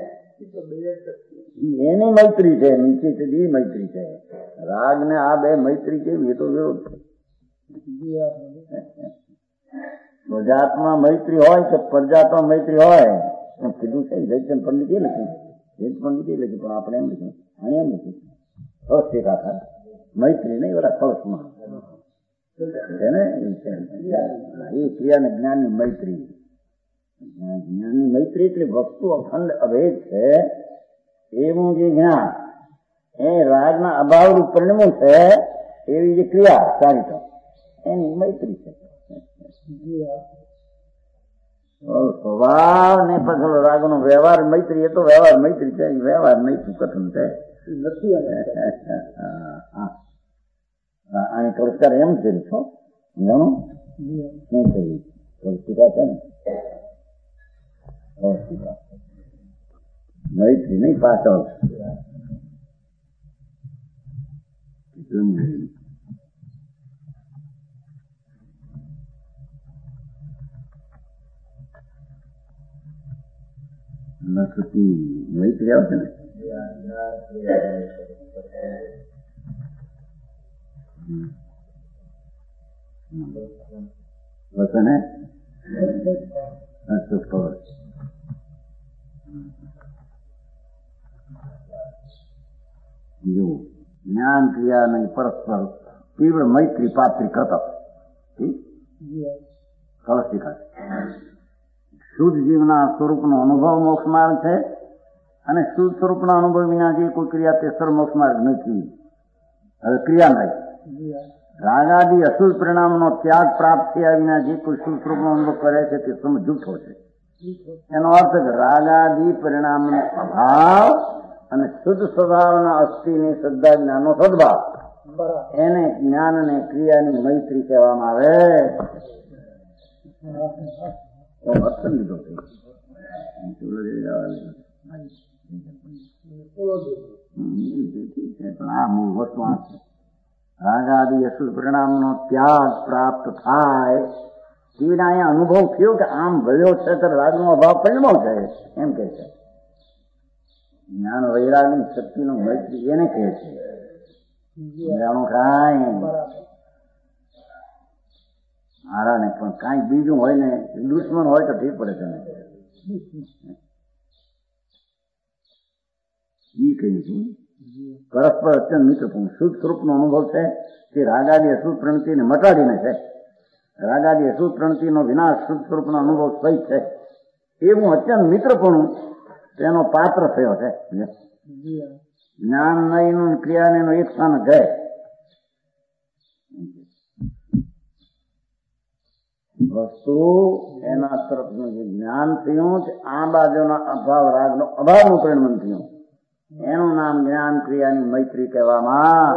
એની મૈત્રી છે નીચે સુધી મૈત્રી છે રાગ ને આ બે મૈત્રી કેવી એ તો વિરોધ છે સ્વજાતમાં મૈત્રી હોય કે પરજાતમાં મૈત્રી હોય કીધું છે જયચંદ પંડિતે લખ્યું જૈન પંડિતે લખ્યું પણ આપણે એમ લખ્યું અને એમ લખ્યું અવસ્થિત આખા મૈત્રી નહીં ઓલા કળશમાં છે ને એ ક્રિયા ને જ્ઞાનની મૈત્રી જ્ઞાનની મૈત્રી એટલે વસ્તુ અખંડ અભેદ છે એવું જે જ્ઞાન એ રાગના અભાવનું પરિણમન છે એવી જે ક્રિયા સારી એની મૈત્રી છે સ્વભાવ ને પછી રાગનો વ્યવહાર મૈત્રી એ તો વ્યવહાર મૈત્રી છે વ્યવહાર મૈત્રી કથન છે અને પુરસ્કાર એમ છે છો જાણો શું કહ્યું પુરસ્તિકા છે ને મૈત્રી નહીં પાછળ લખતી મૈત્રી આવશે ને બસ ને જો જ્ઞાન ક્રિયા નહીં પરસ્પર તીવ્ર મૈત્રી પાત્રી કરતા કલશિકા શુદ્ધ જીવના સ્વરૂપનો અનુભવ મોક્ષ માર્ગ છે અને શુદ્ધ સ્વરૂપના અનુભવ વિના જે કોઈ ક્રિયા તે સર મોક્ષ માર્ગ નથી હવે ક્રિયા નહીં રાગાદી અશુદ્ધ પરિણામનો ત્યાગ પ્રાપ્ત થયા વિના જે કોઈ શુદ્ધ સ્વરૂપનો અનુભવ કરે છે તે જૂઠો છે એનો અર્થ કે રાગાદી પરિણામનો અભાવ અને શુદ્ધ સ્વભાવના અસ્થિની શ્રદ્ધા જ્ઞાનનો સદભાવ એને જ્ઞાન અને ક્રિયાની મૈત્રી કહેવામાં આવે અર્થ લીધો પણ આ મૂળ વસ્તુ આ છે રાગાદી અશુદ્ધ પરિણામનો ત્યાગ પ્રાપ્ત થાય તેના અહીંયા અનુભવ થયો કે આમ ગયો છે તો રાગનો અભાવ પરિણમો છે એમ કે છે જ્ઞાન વૈરાગની શક્તિનો મૈત્રી એને કહે છે જાણું કાંઈ મારા ને પણ કાંઈ બીજું હોય ને દુશ્મન હોય તો ઠીક પડે છે ને એ કહ્યું છું પરસ્પર અત્યંત મિત્રપૂર્ણ શુદ્ધ સ્વરૂપનો અનુભવ છે તે રાગાદી અશુદ્ધ પ્રણતિને મટાડીને છે રાગાદી અશુદ્ધ પ્રણતિનો વિનાશ શુદ્ધ સ્વરૂપનો અનુભવ સહિત છે એવું અત્યંત મિત્રપૂર્ણ તેનો પાત્ર થયો છે જ્ઞાન નયનું ક્રિયાને એક સ્થાન છે વસ્તુ એના તરફનું જે જ્ઞાન થયું તે આ બાજુના અભાવ રાગનો અભાવનું પરિણમન થયું. એનું નામ જ્ઞાન ક્રિયાની મૈત્રી કહેવામાં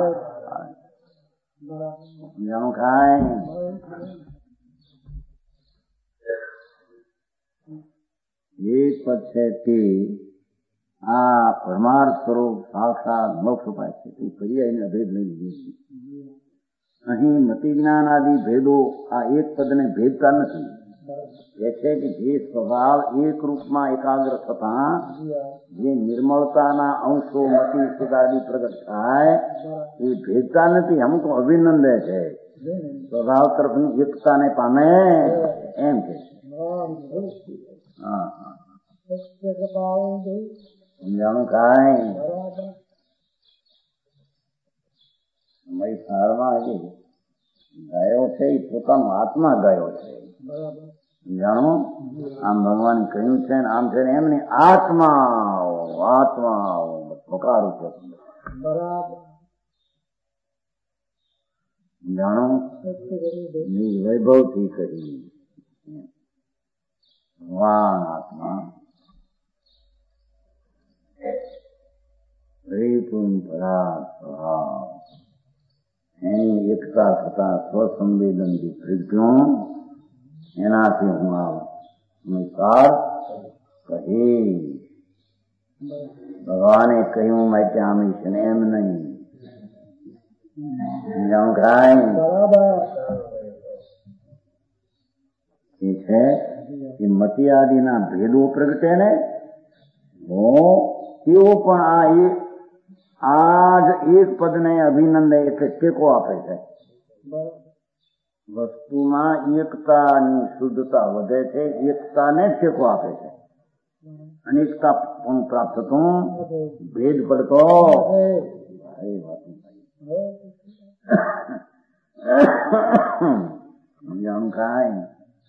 જાણું ખાય. એક પદ છે તે આ પરમાર્થ સ્વરૂપ સાક્ષાત મોક્ષ ઉપાય છે તે પર્યાયને અભેદ લઈ લીધી છે. અહીં મતિ જ્ઞાન આદિ ભેદો આ એક પદને ભેદતા નથી. એ છે કે જે સ્વભાવ એક રૂપમાં એકાગ્ર થતા જે નિર્મળતાના અંશો મતિ સુધારી પ્રગટ થાય એ ભેદતા નથી. અમુક અભિનંદે છે સ્વભાવ તરફની એકતાને પામે એમ કે સમજાણું કાંઈ અમારી સારમાં હજી ગાયો છે એ પોતાનો આત્મા ગાયો છે. જાણો આમ ભગવાન કહ્યું છે ને આમ છે ને એમની આત્મા પોકારું છે. જાણો વૈભવ થી કરી ભગવાન આત્મા સ્વભાવ એની એકતા થતા સ્વસંવેદનથી પ્રજ્ઞો એનાથી હું આ કહી ભગવાને કહ્યું માટે આમીશ ને એમ નહીં. એ છે કે મતિ આદિના ભેદો પ્રગટે ને તેઓ પણ આ જ એક પદને અભિનંદન એટલે ટેકો આપે છે. વસ્તુમાં એકતાની શુદ્ધતા વધે છે, એકતાને ટેકો આપે છે. અનેકતા પણ પ્રાપ્ત થતું ભેદ પડતો જાણું કાંઈ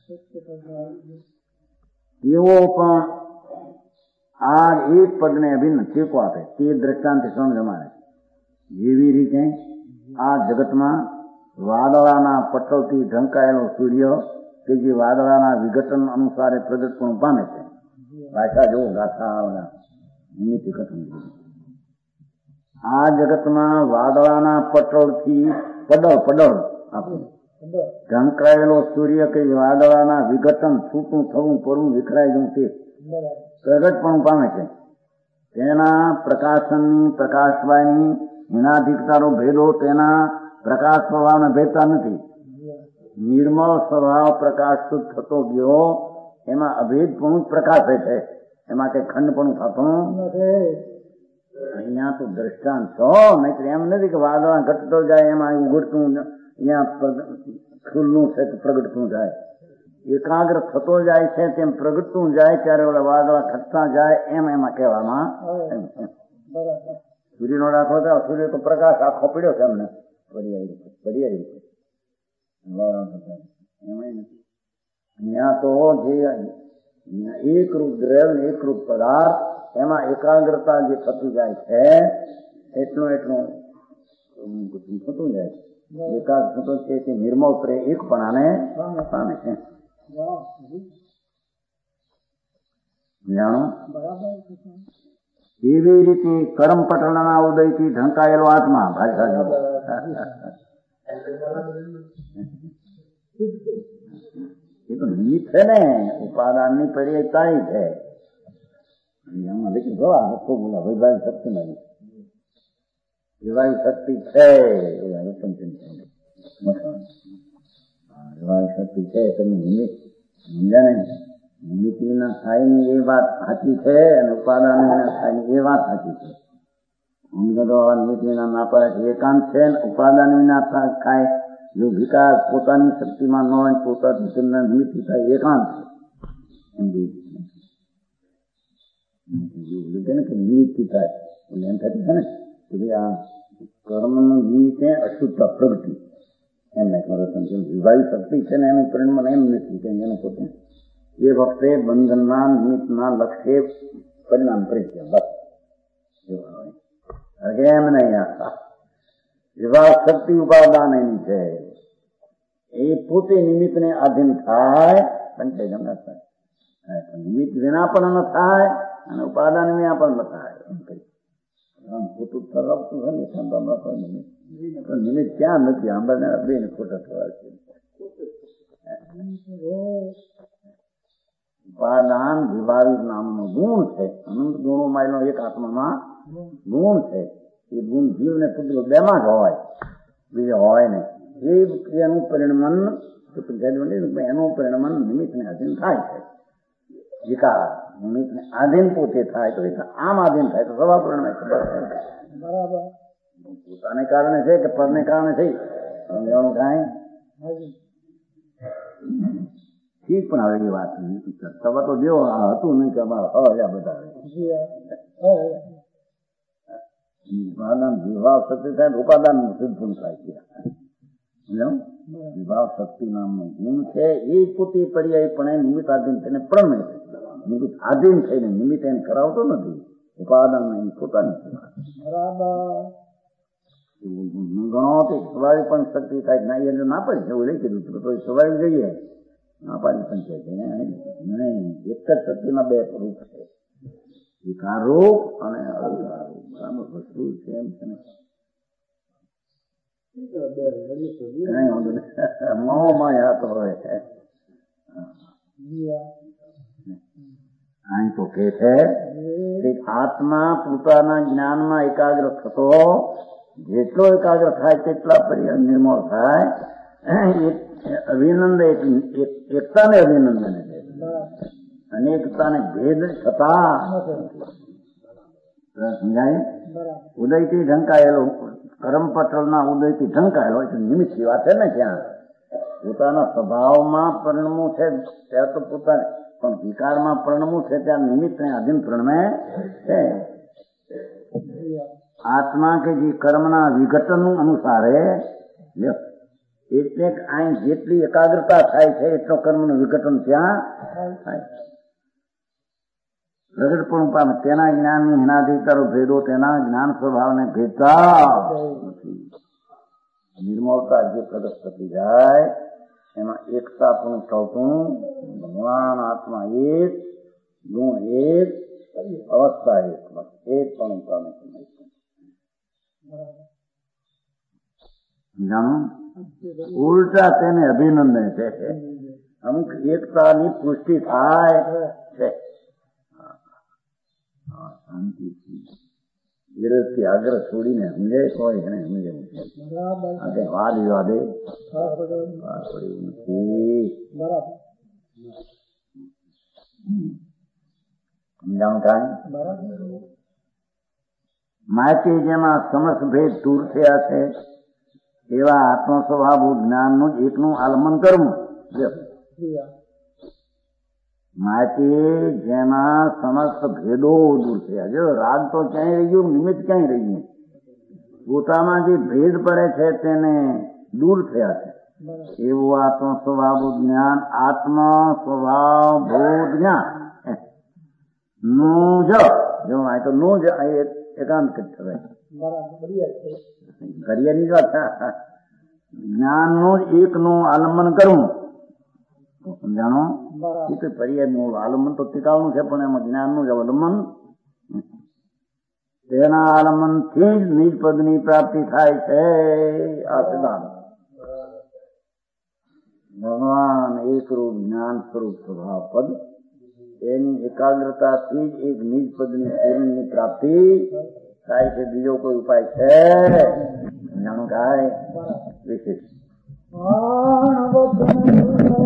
એવો પણ આ એક પદને અભિન્ન ટેકો આપે તે દ્રષ્ટાંત સમજમાડે. જેવી રીતે આ જગતમાં વાદળાના પટલથી ઢંકાયેલો સૂર્ય કે જે વાદળાના વિઘટન અનુસારે પ્રગટ પણ પામે છે. ભાષા જો ગાથા નિમિત્ત કથન. આ જગતમાં વાદળાના પટલથી પડળ ઢંકાયેલો સૂર્ય કે વાદળાના વિઘટન છૂટું થવું પડવું વિખરાઈ જવું તે પ્રગટ પણ પામે છે. તેના પ્રકાશનની પ્રકાશવાયની એનાધિકતાનો ભેદો તેના પ્રકાશ સ્વભાવને ભેદતા નથી. નિર્મળ સ્વભાવ પ્રકાશ શુદ્ધ થતો ગયો એમાં અભેદપણું પ્રકાશે છે. એમાં કઈ ખંડપણું થતું નથી. અહીંયા તો દ્રષ્ટાંત છો નહીતર એમ નથી કે વાદળા ઘટતો જાય એમાં ઉઘડતું અહીંયા ખુલ્લું છે તો પ્રગટતું જાય. એકાગ્ર થતો જાય છે તેમ પ્રગટતું જાય ત્યારે ઓલા વાદળા ઘટતા જાય એમ એમાં કહેવામાં. સૂર્યનો દાખલો થાય સૂર્ય તો પ્રકાશ આખો પડ્યો છે એમને પર્યાય એમાં નથી. અહીંયા તો જે એકરૂપ દ્રવ્ય એકરૂપ પદાર્થ એમાં એકાગ્રતા જે થતું જાય છે એટલું થતું જાય છે. એકાગ્ર થતો છે તે નિર્મળ પ્રે એકપણાને પામે છે. જાણો એવી રીતે કરમ પટલના ઉદયથી ઢંકાયેલો આત્મા ભાષા એ તો નિમિત્ત છે ને ઉપાદાનની પર્યાયતાઈ છે. લેકિન બોલા વૈભાવિક શક્તિ નહીં વૈભાવિક શક્તિ છે વૈભાવિક શક્તિ છે. તમે નિમિત્ત સમજ્યા ને નિમિત્ત વિના થાય ની એ વાત સાચી છે અને ઉપાદાન વિના થાય ની એ વાત સાચી છે. નિમિત્ત વિના ના પડે છે એકાંત છે ને ઉપાદાન વિના થાય જો વિકાસ પોતાની શક્તિમાં ન હોય પોતાની તેમના નિમિત્ત થાય એકાંત છે. નિમિત્ત થાય એમ થતું છે ને કે ભાઈ આ કર્મનું નિમિત્ત અશુદ્ધતા પ્રગતિ એમ વિભાવી શક્તિ છે ને એનું પરિણામ એમ નથી કે એનું પોતે એ વખતે બંધનના નિમિત્તના લક્ષ્ય પરિણામ કરી બસ એમ નહીં. વિભાવ શક્તિ ઉપાદાન એની છે એ પોતે નિમિત્તને આધીન થાય પંચેજમ ન થાય. નિમિત્ત વિના પણ ન થાય અને ઉપાદાન વિના પણ ન થાય. એમ કહી પોતું તરફતું છે ને નિમિત્ત ક્યાં નથી. આંબા બે ને ખોટા થવા છે. ઉપાદાન વિભાવિક નામનો ગુણ છે. અનંત ગુણોમાં એનો એક આત્મામાં ગુણ છે. એ ગુણ જીવ ને પુત્ર બેમાં જ હોય, બીજે હોય નહીં. એનું પરિણમન એનું પરિણમન નિમિત્તને આધીન થાય છે. વિકાર નિમિત્તને આધીન પોતે થાય તો આમ આધીન થાય તો સ્વભાવ પરિણમે છે. બરાબર. પોતાને કારણે છે કે પરને કારણે છે સમજાવવાનું થાય ઠીક. પણ હવે એ વાત સવા તો જેવો હતું નહીં કે અમારા હર્યા બધા ઉપાદાન વિભાવ શક્તિ થાય ઉપાદાન સિદ્ધ થાય છે. વિભાવ શક્તિ નામનો ગુણ છે. એ પોતે પર્યાયપણે નિમિત્ત આધીન થઈને પ્રણમે છે. નિમિત્ત આધીન થઈને નિમિત્ત એને કરાવતો નથી. ઉપાદાન એની પોતાની ગણો તો સ્વાભાવિક પણ શક્તિ થાય ના એને ના પડી એવું લઈ કીધું તો સ્વાભાવિક જઈએ ના પાડી પણ છે નહીં. એક જ શક્તિના બે રૂપ છે, વિકાર રૂપ અને અવિકાર રૂપ. બરાબર વસ્તુ છે એમ છે ને મોહમાં યાદ હોય છે. અહીં તો કે છે આત્મા પોતાના જ્ઞાનમાં એકાગ્ર થતો જેટલો એકાગ્ર થાય તેટલા પર્યાય નિર્મળ થાય. અભિનંદ એકતાને અભિનંદન છે, અનેકતાને ભેદ થતા સમજાય. ઉદયથી ઢંકાયેલો કર્મ પટલના ઉદયથી ઢંકાયેલો એટલે નિમિત્ત વાત છે ને. ત્યાં પોતાના સ્વભાવમાં પરિણમું છે ત્યાં તો પોતાને પણ વિકારમાં પરિણમું છે ત્યાં નિમિત્તને આધીન પરિણમે છે. આત્મા કે જે કર્મના વિઘટન અનુસારે એટલે અહીં જેટલી એકાગ્રતા થાય છે એટલો કર્મનું વિઘટન ત્યાં થાય. પ્રગટપણું પામે તેના જ્ઞાનની હિનાધિકારો ભેદો તેના જ્ઞાન સ્વભાવને ભેદતા નથી. નિર્મળતા જે પ્રગટ થતી જાય એમાં એકતા પણ ટળતું. ભગવાન આત્મા એક, ગુણ એક, અવસ્થા એક, બસ એક પણ પામે. જાણો ઉલટા તેને અભિનંદન છે. અમુક એકતાની પુષ્ટિ થાય છે. શાંતિથી આગ્રહ છોડીને સમજે કોઈ એને સમજે વાદ વિવાદે નથી. સમજાણું કાંઈ માહિતી જેમાં સમસ્ત ભેદ દૂર થયા છે એવા આત્મ સ્વભાવ જ્ઞાનનું એકનું આલમન કરવું. માહિતી જેમાં સમસ્ત ભેદો દૂર થયા. જો રાગ તો ક્યાંય રહ્યું, નિમિત્ત ક્યાંય રહ્યું, પોતામાં જે ભેદ પડે છે તેને દૂર થયા છે એવું આત્મ સ્વભાવ જ્ઞાન આત્મ સ્વભાવ ભૂત જ્ઞાન નું જો આ તો નું જ એકાંત થવાય ઘડિયાની વાત. જ્ઞાનનું એકનું આલંબન કરવું સમજાણો. એ તો પર્યાયનું આલંબન તો ટીકાવનું છે પણ એમાં જ્ઞાનનું જ અવલંબન. તેના આલંબનથી જ નિજ પદની પ્રાપ્તિ થાય છે. આ સિદ્ધાંત ભગવાન એકરૂપ જ્ઞાન સ્વરૂપ સ્વભાવ પદ એની એકાગ્રતાથી જ એક નિજ પદની પૂર્ણની પ્રાપ્તિ થાય છે. બીજો કોઈ ઉપાય છે જાણો કાય વિશેષ